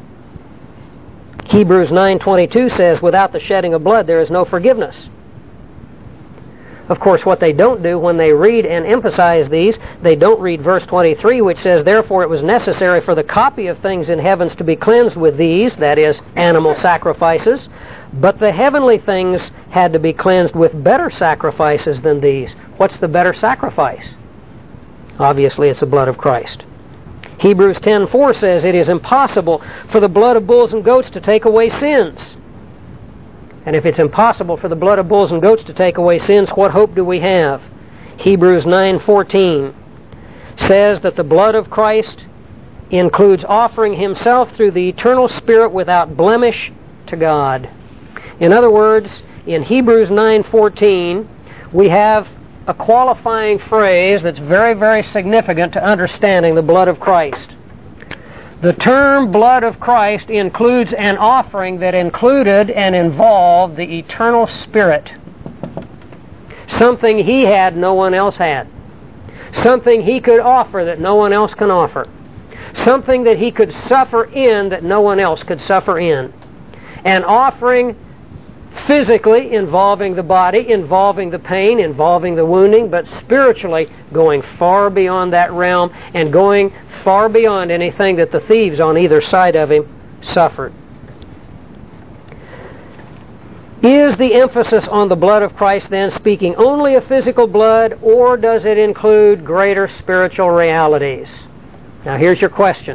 Hebrews nine twenty-two says, without the shedding of blood there is no forgiveness. Of course, what they don't do when they read and emphasize these, they don't read verse twenty-three, which says, therefore it was necessary for the copy of things in heavens to be cleansed with these, that is, animal sacrifices, but the heavenly things had to be cleansed with better sacrifices than these. What's the better sacrifice? Obviously, it's the blood of Christ. Hebrews ten four says, it is impossible for the blood of bulls and goats to take away sins. And if it's impossible for the blood of bulls and goats to take away sins, what hope do we have? Hebrews nine fourteen says that the blood of Christ includes offering Himself through the eternal Spirit without blemish to God. In other words, in Hebrews nine fourteen, we have a qualifying phrase that's very, very significant to understanding the blood of Christ. The term blood of Christ includes an offering that included and involved the eternal Spirit. Something He had no one else had. Something He could offer that no one else can offer. Something that He could suffer in that no one else could suffer in. An offering physically involving the body, involving the pain, involving the wounding, but spiritually going far beyond that realm and going far beyond anything that the thieves on either side of Him suffered. Is the emphasis on the blood of Christ then speaking only of physical blood, or does it include greater spiritual realities? Now here's your question.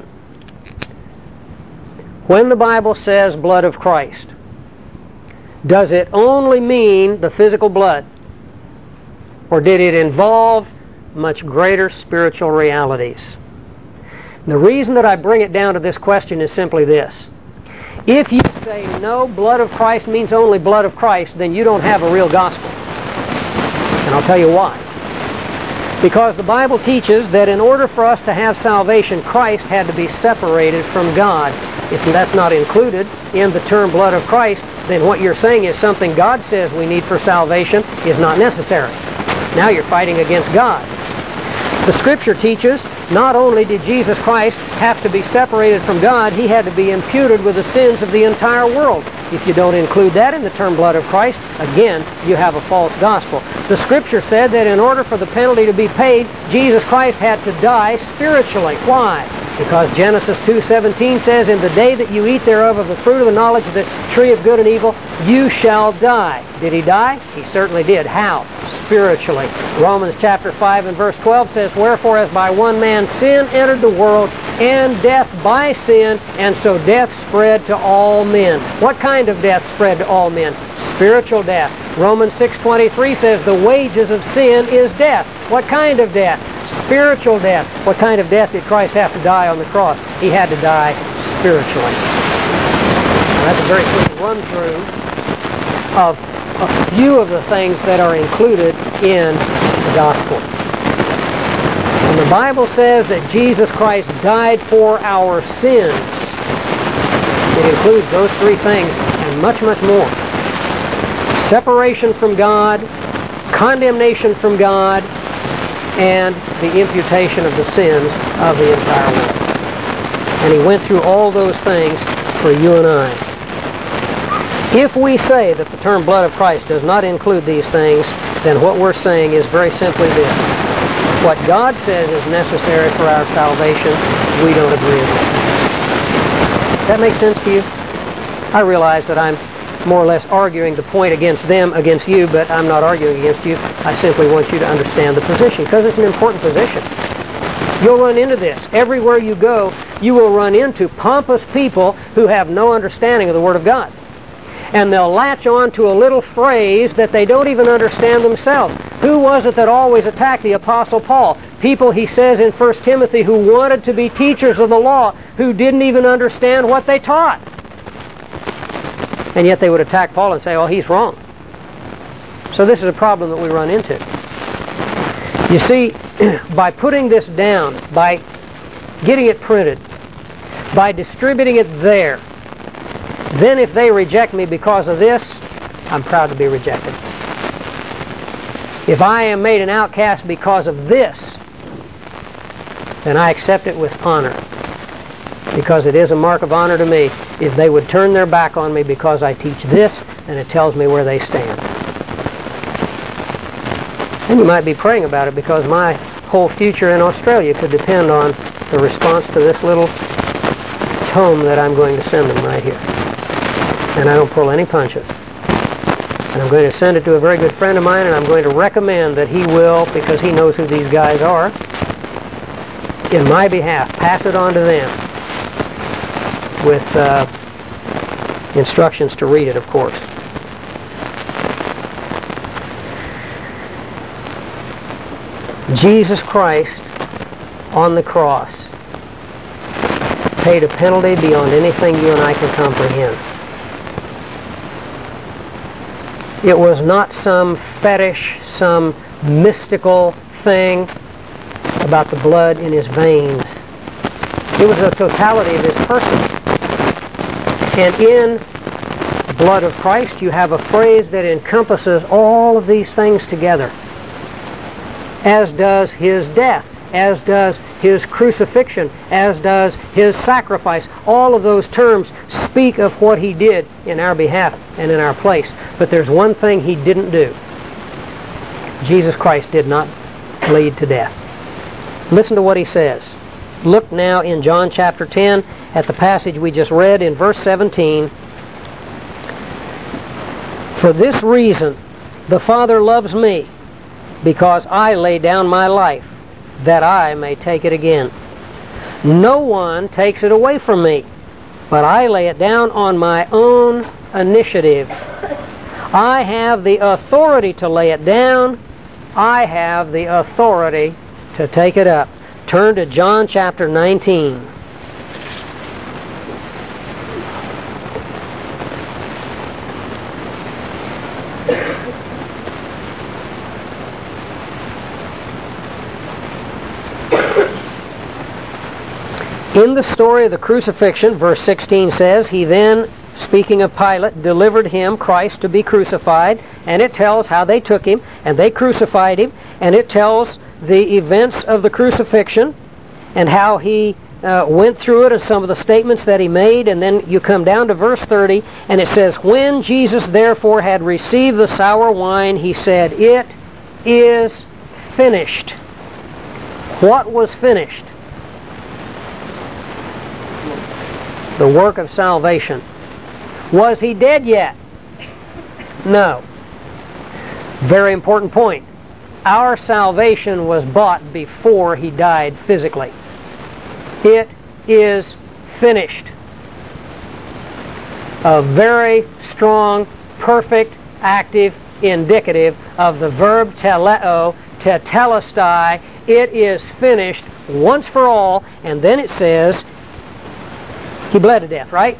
When the Bible says blood of Christ, does it only mean the physical blood? Or did it involve much greater spiritual realities? The reason that I bring it down to this question is simply this. If you say no, blood of Christ means only blood of Christ, then you don't have a real gospel. And I'll tell you why. Because the Bible teaches that in order for us to have salvation, Christ had to be separated from God. If that's not included in the term blood of Christ, then what you're saying is something God says we need for salvation is not necessary. Now you're fighting against God. The Scripture teaches not only did Jesus Christ have to be separated from God, he had to be imputed with the sins of the entire world. If you don't include that in the term blood of Christ, again, you have a false gospel. The Scripture said that in order for the penalty to be paid, Jesus Christ had to die spiritually. Why? Because Genesis two seventeen says, "In the day that you eat thereof of the fruit of the knowledge of the tree of good and evil, you shall die." Did he die? He certainly did. How? Spiritually. Romans chapter five and verse twelve says, "Wherefore as by one man sin entered the world, and death by sin, and so death spread to all men." What kind of death spread to all men? Spiritual death. Romans six twenty-three says, "The wages of sin is death." What kind of death? Spiritual death. What kind of death did Christ have to die on the cross? He had to die spiritually. Now, that's a very quick run-through of a few of the things that are included in the gospel. When the Bible says that Jesus Christ died for our sins, it includes those three things and much, much more. Separation from God, condemnation from God, and the imputation of the sins of the entire world. And he went through all those things for you and I. If we say that the term blood of Christ does not include these things, then what we're saying is very simply this. What God says is necessary for our salvation, we don't agree with it. Does that make sense to you? I realize that I'm more or less arguing the point against them, against you, but I'm not arguing against you. I simply want you to understand the position, because it's an important position. You'll run into this. Everywhere you go, you will run into pompous people who have no understanding of the Word of God. And they'll latch on to a little phrase that they don't even understand themselves. Who was it that always attacked the Apostle Paul? People, he says in First Timothy, who wanted to be teachers of the law, who didn't even understand what they taught. And yet they would attack Paul and say, oh, he's wrong. So this is a problem that we run into. You see, by putting this down, by getting it printed, by distributing it there, then if they reject me because of this, I'm proud to be rejected. If I am made an outcast because of this, then I accept it with honor. Because it is a mark of honor to me. If they would turn their back on me because I teach this, then it tells me where they stand. And you might be praying about it, because my whole future in Australia could depend on the response to this little tome that I'm going to send them right here. And I don't pull any punches. And I'm going to send it to a very good friend of mine, and I'm going to recommend that he will, because he knows who these guys are, in my behalf, pass it on to them with uh, instructions to read it, of course. Jesus Christ on the cross paid a penalty beyond anything you and I can comprehend. It was not some fetish, some mystical thing about the blood in his veins. It was the totality of his person. And in the blood of Christ, you have a phrase that encompasses all of these things together. As does his death, as does his crucifixion, as does his sacrifice. All of those terms speak of what he did in our behalf and in our place. But there's one thing he didn't do. Jesus Christ did not bleed to death. Listen to what he says. Look now in John chapter ten at the passage we just read in verse seventeen. For this reason the Father loves me, because I lay down my life, that I may take it again. No one takes it away from me, but I lay it down on my own initiative. I have the authority to lay it down. I have the authority to take it up. Turn to John chapter nineteen. In the story of the crucifixion, verse sixteen says, he then, speaking of Pilate, delivered him, Christ, to be crucified, and it tells how they took him, and they crucified him, and it tells the events of the crucifixion, and how he uh, went through it and some of the statements that he made. And then you come down to verse thirty, and it says, "When Jesus therefore had received the sour wine, he said, 'It is finished.'" What was finished? The work of salvation. Was he dead yet? No. Very important point. Our salvation was bought before he died physically. It is finished. A very strong, perfect, active indicative of the verb teleo, tetelestai. It is finished once for all. And then it says, he bled to death, right?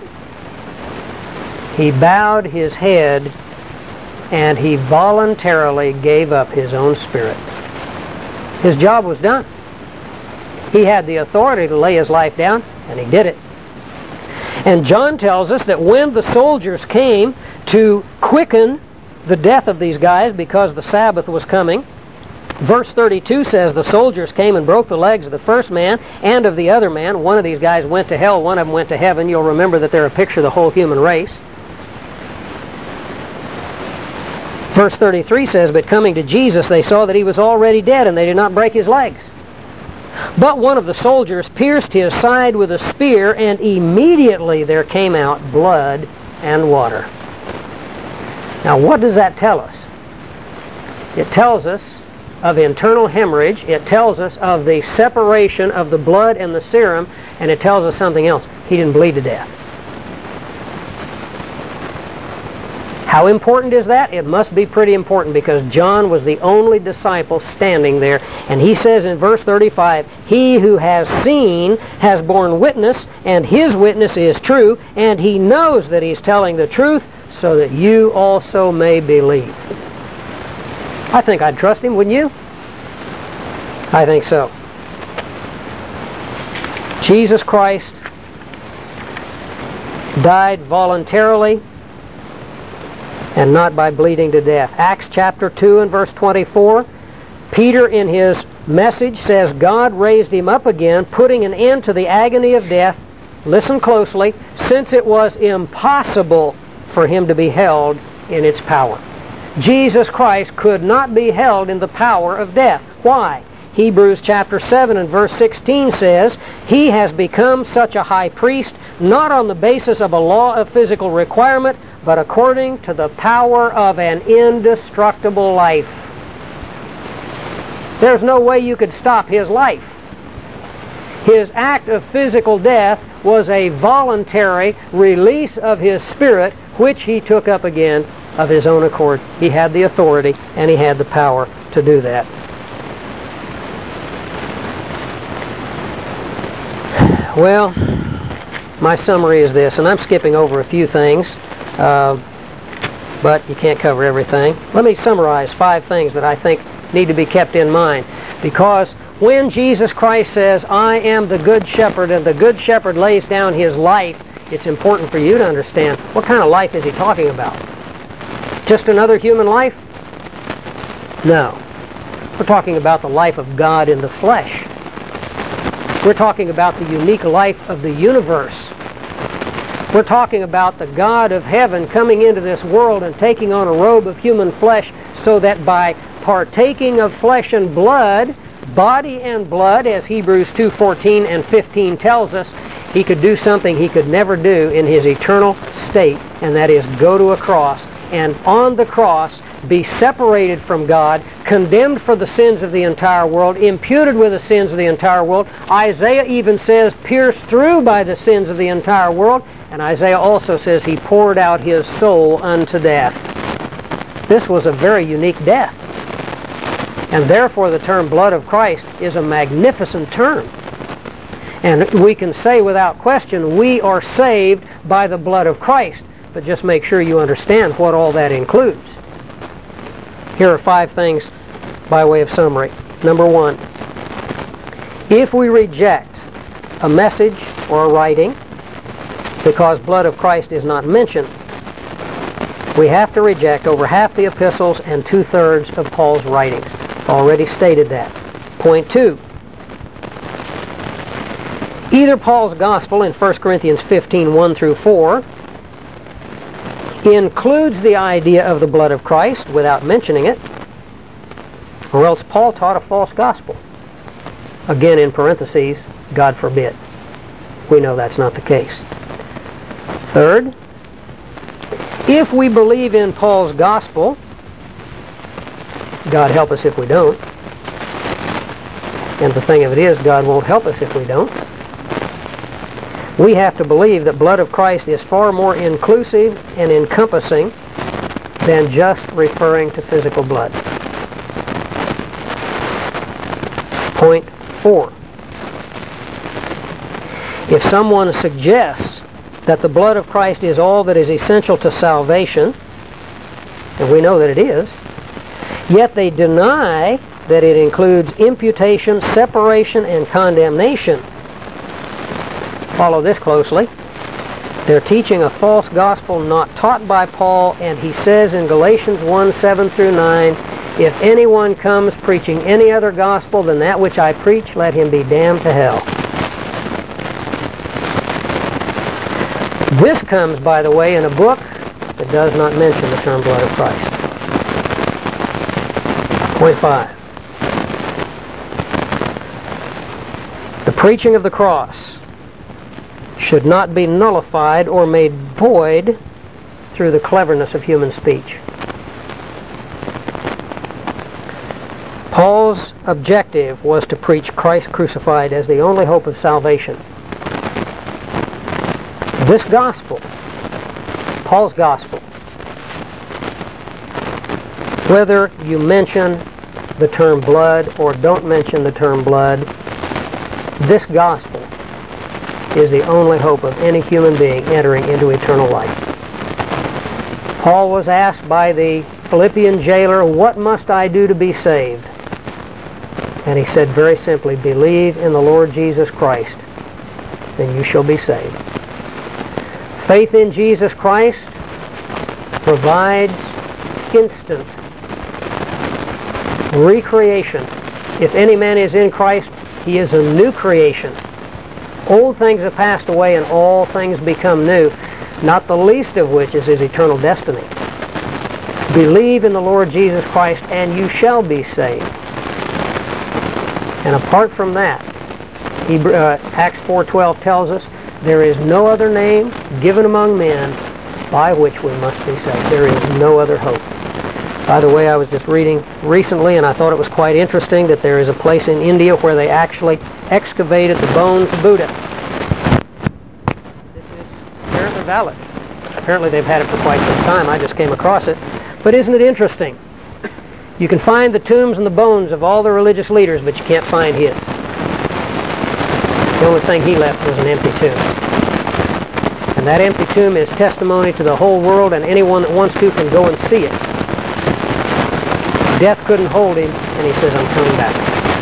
He bowed his head and he voluntarily gave up his own spirit. His job was done. He had the authority to lay his life down, and he did it. And John tells us that when the soldiers came to quicken the death of these guys because the Sabbath was coming, verse thirty-two says the soldiers came and broke the legs of the first man and of the other man. One of these guys went to hell, one of them went to heaven. You'll remember that they're a picture of the whole human race. Verse thirty-three says, "But coming to Jesus, they saw that he was already dead, and they did not break his legs. But one of the soldiers pierced his side with a spear, and immediately there came out blood and water." Now, what does that tell us? It tells us of internal hemorrhage. It tells us of the separation of the blood and the serum, and it tells us something else. He didn't bleed to death. How important is that? It must be pretty important, because John was the only disciple standing there. And he says in verse thirty-five, "He who has seen has borne witness, and his witness is true, and he knows that he's telling the truth, so that you also may believe." I think I'd trust him, wouldn't you? I think so. Jesus Christ died voluntarily and not by bleeding to death. Acts chapter two and verse twenty-four, Peter in his message says God raised him up again, putting an end to the agony of death. Listen closely, since it was impossible for him to be held in its power. Jesus Christ could not be held in the power of death. Why? Hebrews chapter seven and verse sixteen says, "He has become such a high priest, not on the basis of a law of physical requirement, but according to the power of an indestructible life." There's no way you could stop his life. His act of physical death was a voluntary release of his spirit, which he took up again of his own accord. He had the authority and he had the power to do that. Well, my summary is this, and I'm skipping over a few things, uh, but you can't cover everything. Let me summarize five things that I think need to be kept in mind, because when Jesus Christ says, "I am the good shepherd," and the good shepherd lays down his life, it's important for you to understand, what kind of life is he talking about? Just another human life? No. We're talking about the life of God in the flesh. We're talking about the unique life of the universe. We're talking about the God of heaven coming into this world and taking on a robe of human flesh, so that by partaking of flesh and blood, body and blood, as Hebrews two fourteen and fifteen tells us, he could do something he could never do in his eternal state, and that is go to a cross, and on the cross be separated from God, condemned for the sins of the entire world, imputed with the sins of the entire world. Isaiah even says pierced through by the sins of the entire world, and Isaiah also says he poured out his soul unto death. This was a very unique death, and therefore the term blood of Christ is a magnificent term. And we can say without question, we are saved by the blood of Christ, but just make sure you understand what all that includes. Here are five things by way of summary. Number one, if we reject a message or a writing because blood of Christ is not mentioned, we have to reject over half the epistles and two-thirds of Paul's writings. Already stated that. Point two, Either Paul's gospel in First Corinthians fifteen, one through four includes the idea of the blood of Christ without mentioning it, or else Paul taught a false gospel. Again, in parentheses, God forbid. We know that's not the case. Third, if we believe in Paul's gospel, God help us if we don't. And the thing of it is, God won't help us if we don't. We have to believe that blood of Christ is far more inclusive and encompassing than just referring to physical blood. Point four. If someone suggests that the blood of Christ is all that is essential to salvation, and we know that it is, yet they deny that it includes imputation, separation, and condemnation, follow this closely. They're teaching a false gospel not taught by Paul, and he says in Galatians one, seven through nine, if anyone comes preaching any other gospel than that which I preach, let him be damned to hell. This comes, by the way, in a book that does not mention the term blood of Christ. Point five. The preaching of the cross should not be nullified or made void through the cleverness of human speech. Paul's objective was to preach Christ crucified as the only hope of salvation. This gospel, Paul's gospel, whether you mention the term blood or don't mention the term blood, this gospel is the only hope of any human being entering into eternal life. Paul was asked by the Philippian jailer, what must I do to be saved? And he said very simply, believe in the Lord Jesus Christ, then you shall be saved. Faith in Jesus Christ provides instant recreation. If any man is in Christ, he is a new creation. Old things have passed away and all things become new, not the least of which is his eternal destiny. Believe in the Lord Jesus Christ and you shall be saved. And apart from that, Hebrew, uh, Acts four twelve tells us, there is no other name given among men by which we must be saved. There is no other hope. By the way, I was just reading recently, and I thought it was quite interesting that there is a place in India where they actually excavated the bones of Buddha. This is apparently valid. Apparently they've had it for quite some time. I just came across it. But isn't it interesting? You can find the tombs and the bones of all the religious leaders, but you can't find his. The only thing he left was an empty tomb. And that empty tomb is testimony to the whole world, and anyone that wants to can go and see it. Death couldn't hold him, and he says, I'm coming back.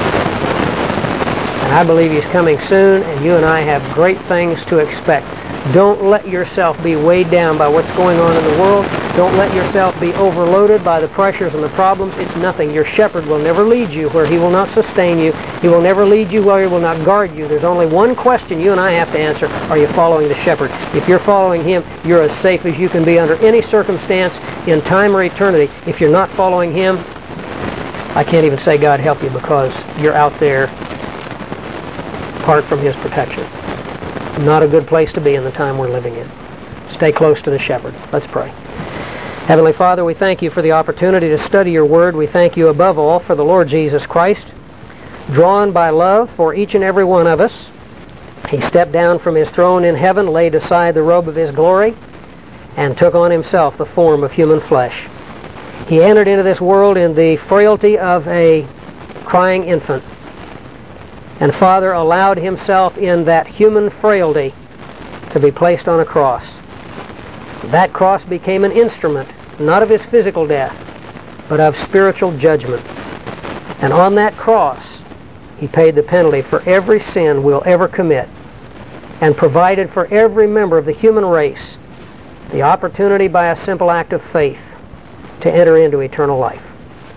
And I believe he's coming soon, and you and I have great things to expect. Don't let yourself be weighed down by what's going on in the world. Don't let yourself be overloaded by the pressures and the problems. It's nothing. Your shepherd will never lead you where he will not sustain you. He will never lead you where he will not guard you. There's only one question you and I have to answer. Are you following the shepherd? If you're following him, you're as safe as you can be under any circumstance in time or eternity. If you're not following him, I can't even say God help you, because you're out there apart from his protection. Not a good place to be in the time we're living in. Stay close to the shepherd. Let's pray. Heavenly Father, we thank you for the opportunity to study your word. We thank you above all for the Lord Jesus Christ, drawn by love for each and every one of us. He stepped down from his throne in heaven, laid aside the robe of his glory, and took on himself the form of human flesh. He entered into this world in the frailty of a crying infant, and Father allowed himself in that human frailty to be placed on a cross. That cross became an instrument, not of his physical death, but of spiritual judgment. And on that cross, he paid the penalty for every sin we'll ever commit, and provided for every member of the human race the opportunity by a simple act of faith to enter into eternal life.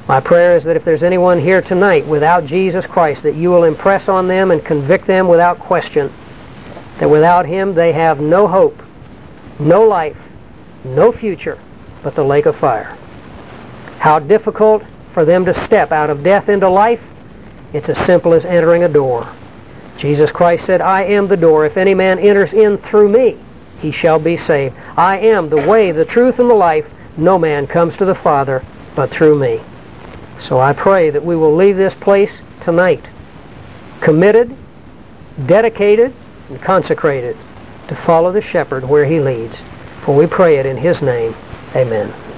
My prayer is that if there's anyone here tonight without Jesus Christ, that you will impress on them and convict them without question that without Him they have no hope, no life, no future but the lake of fire. How difficult for them to step out of death into life? It's as simple as entering a door. Jesus Christ said, I am the door. If any man enters in through me, he shall be saved. I am the way, the truth, and the life. No man comes to the Father but through me. So I pray that we will leave this place tonight committed, dedicated, and consecrated to follow the shepherd where he leads. For we pray it in His name. Amen.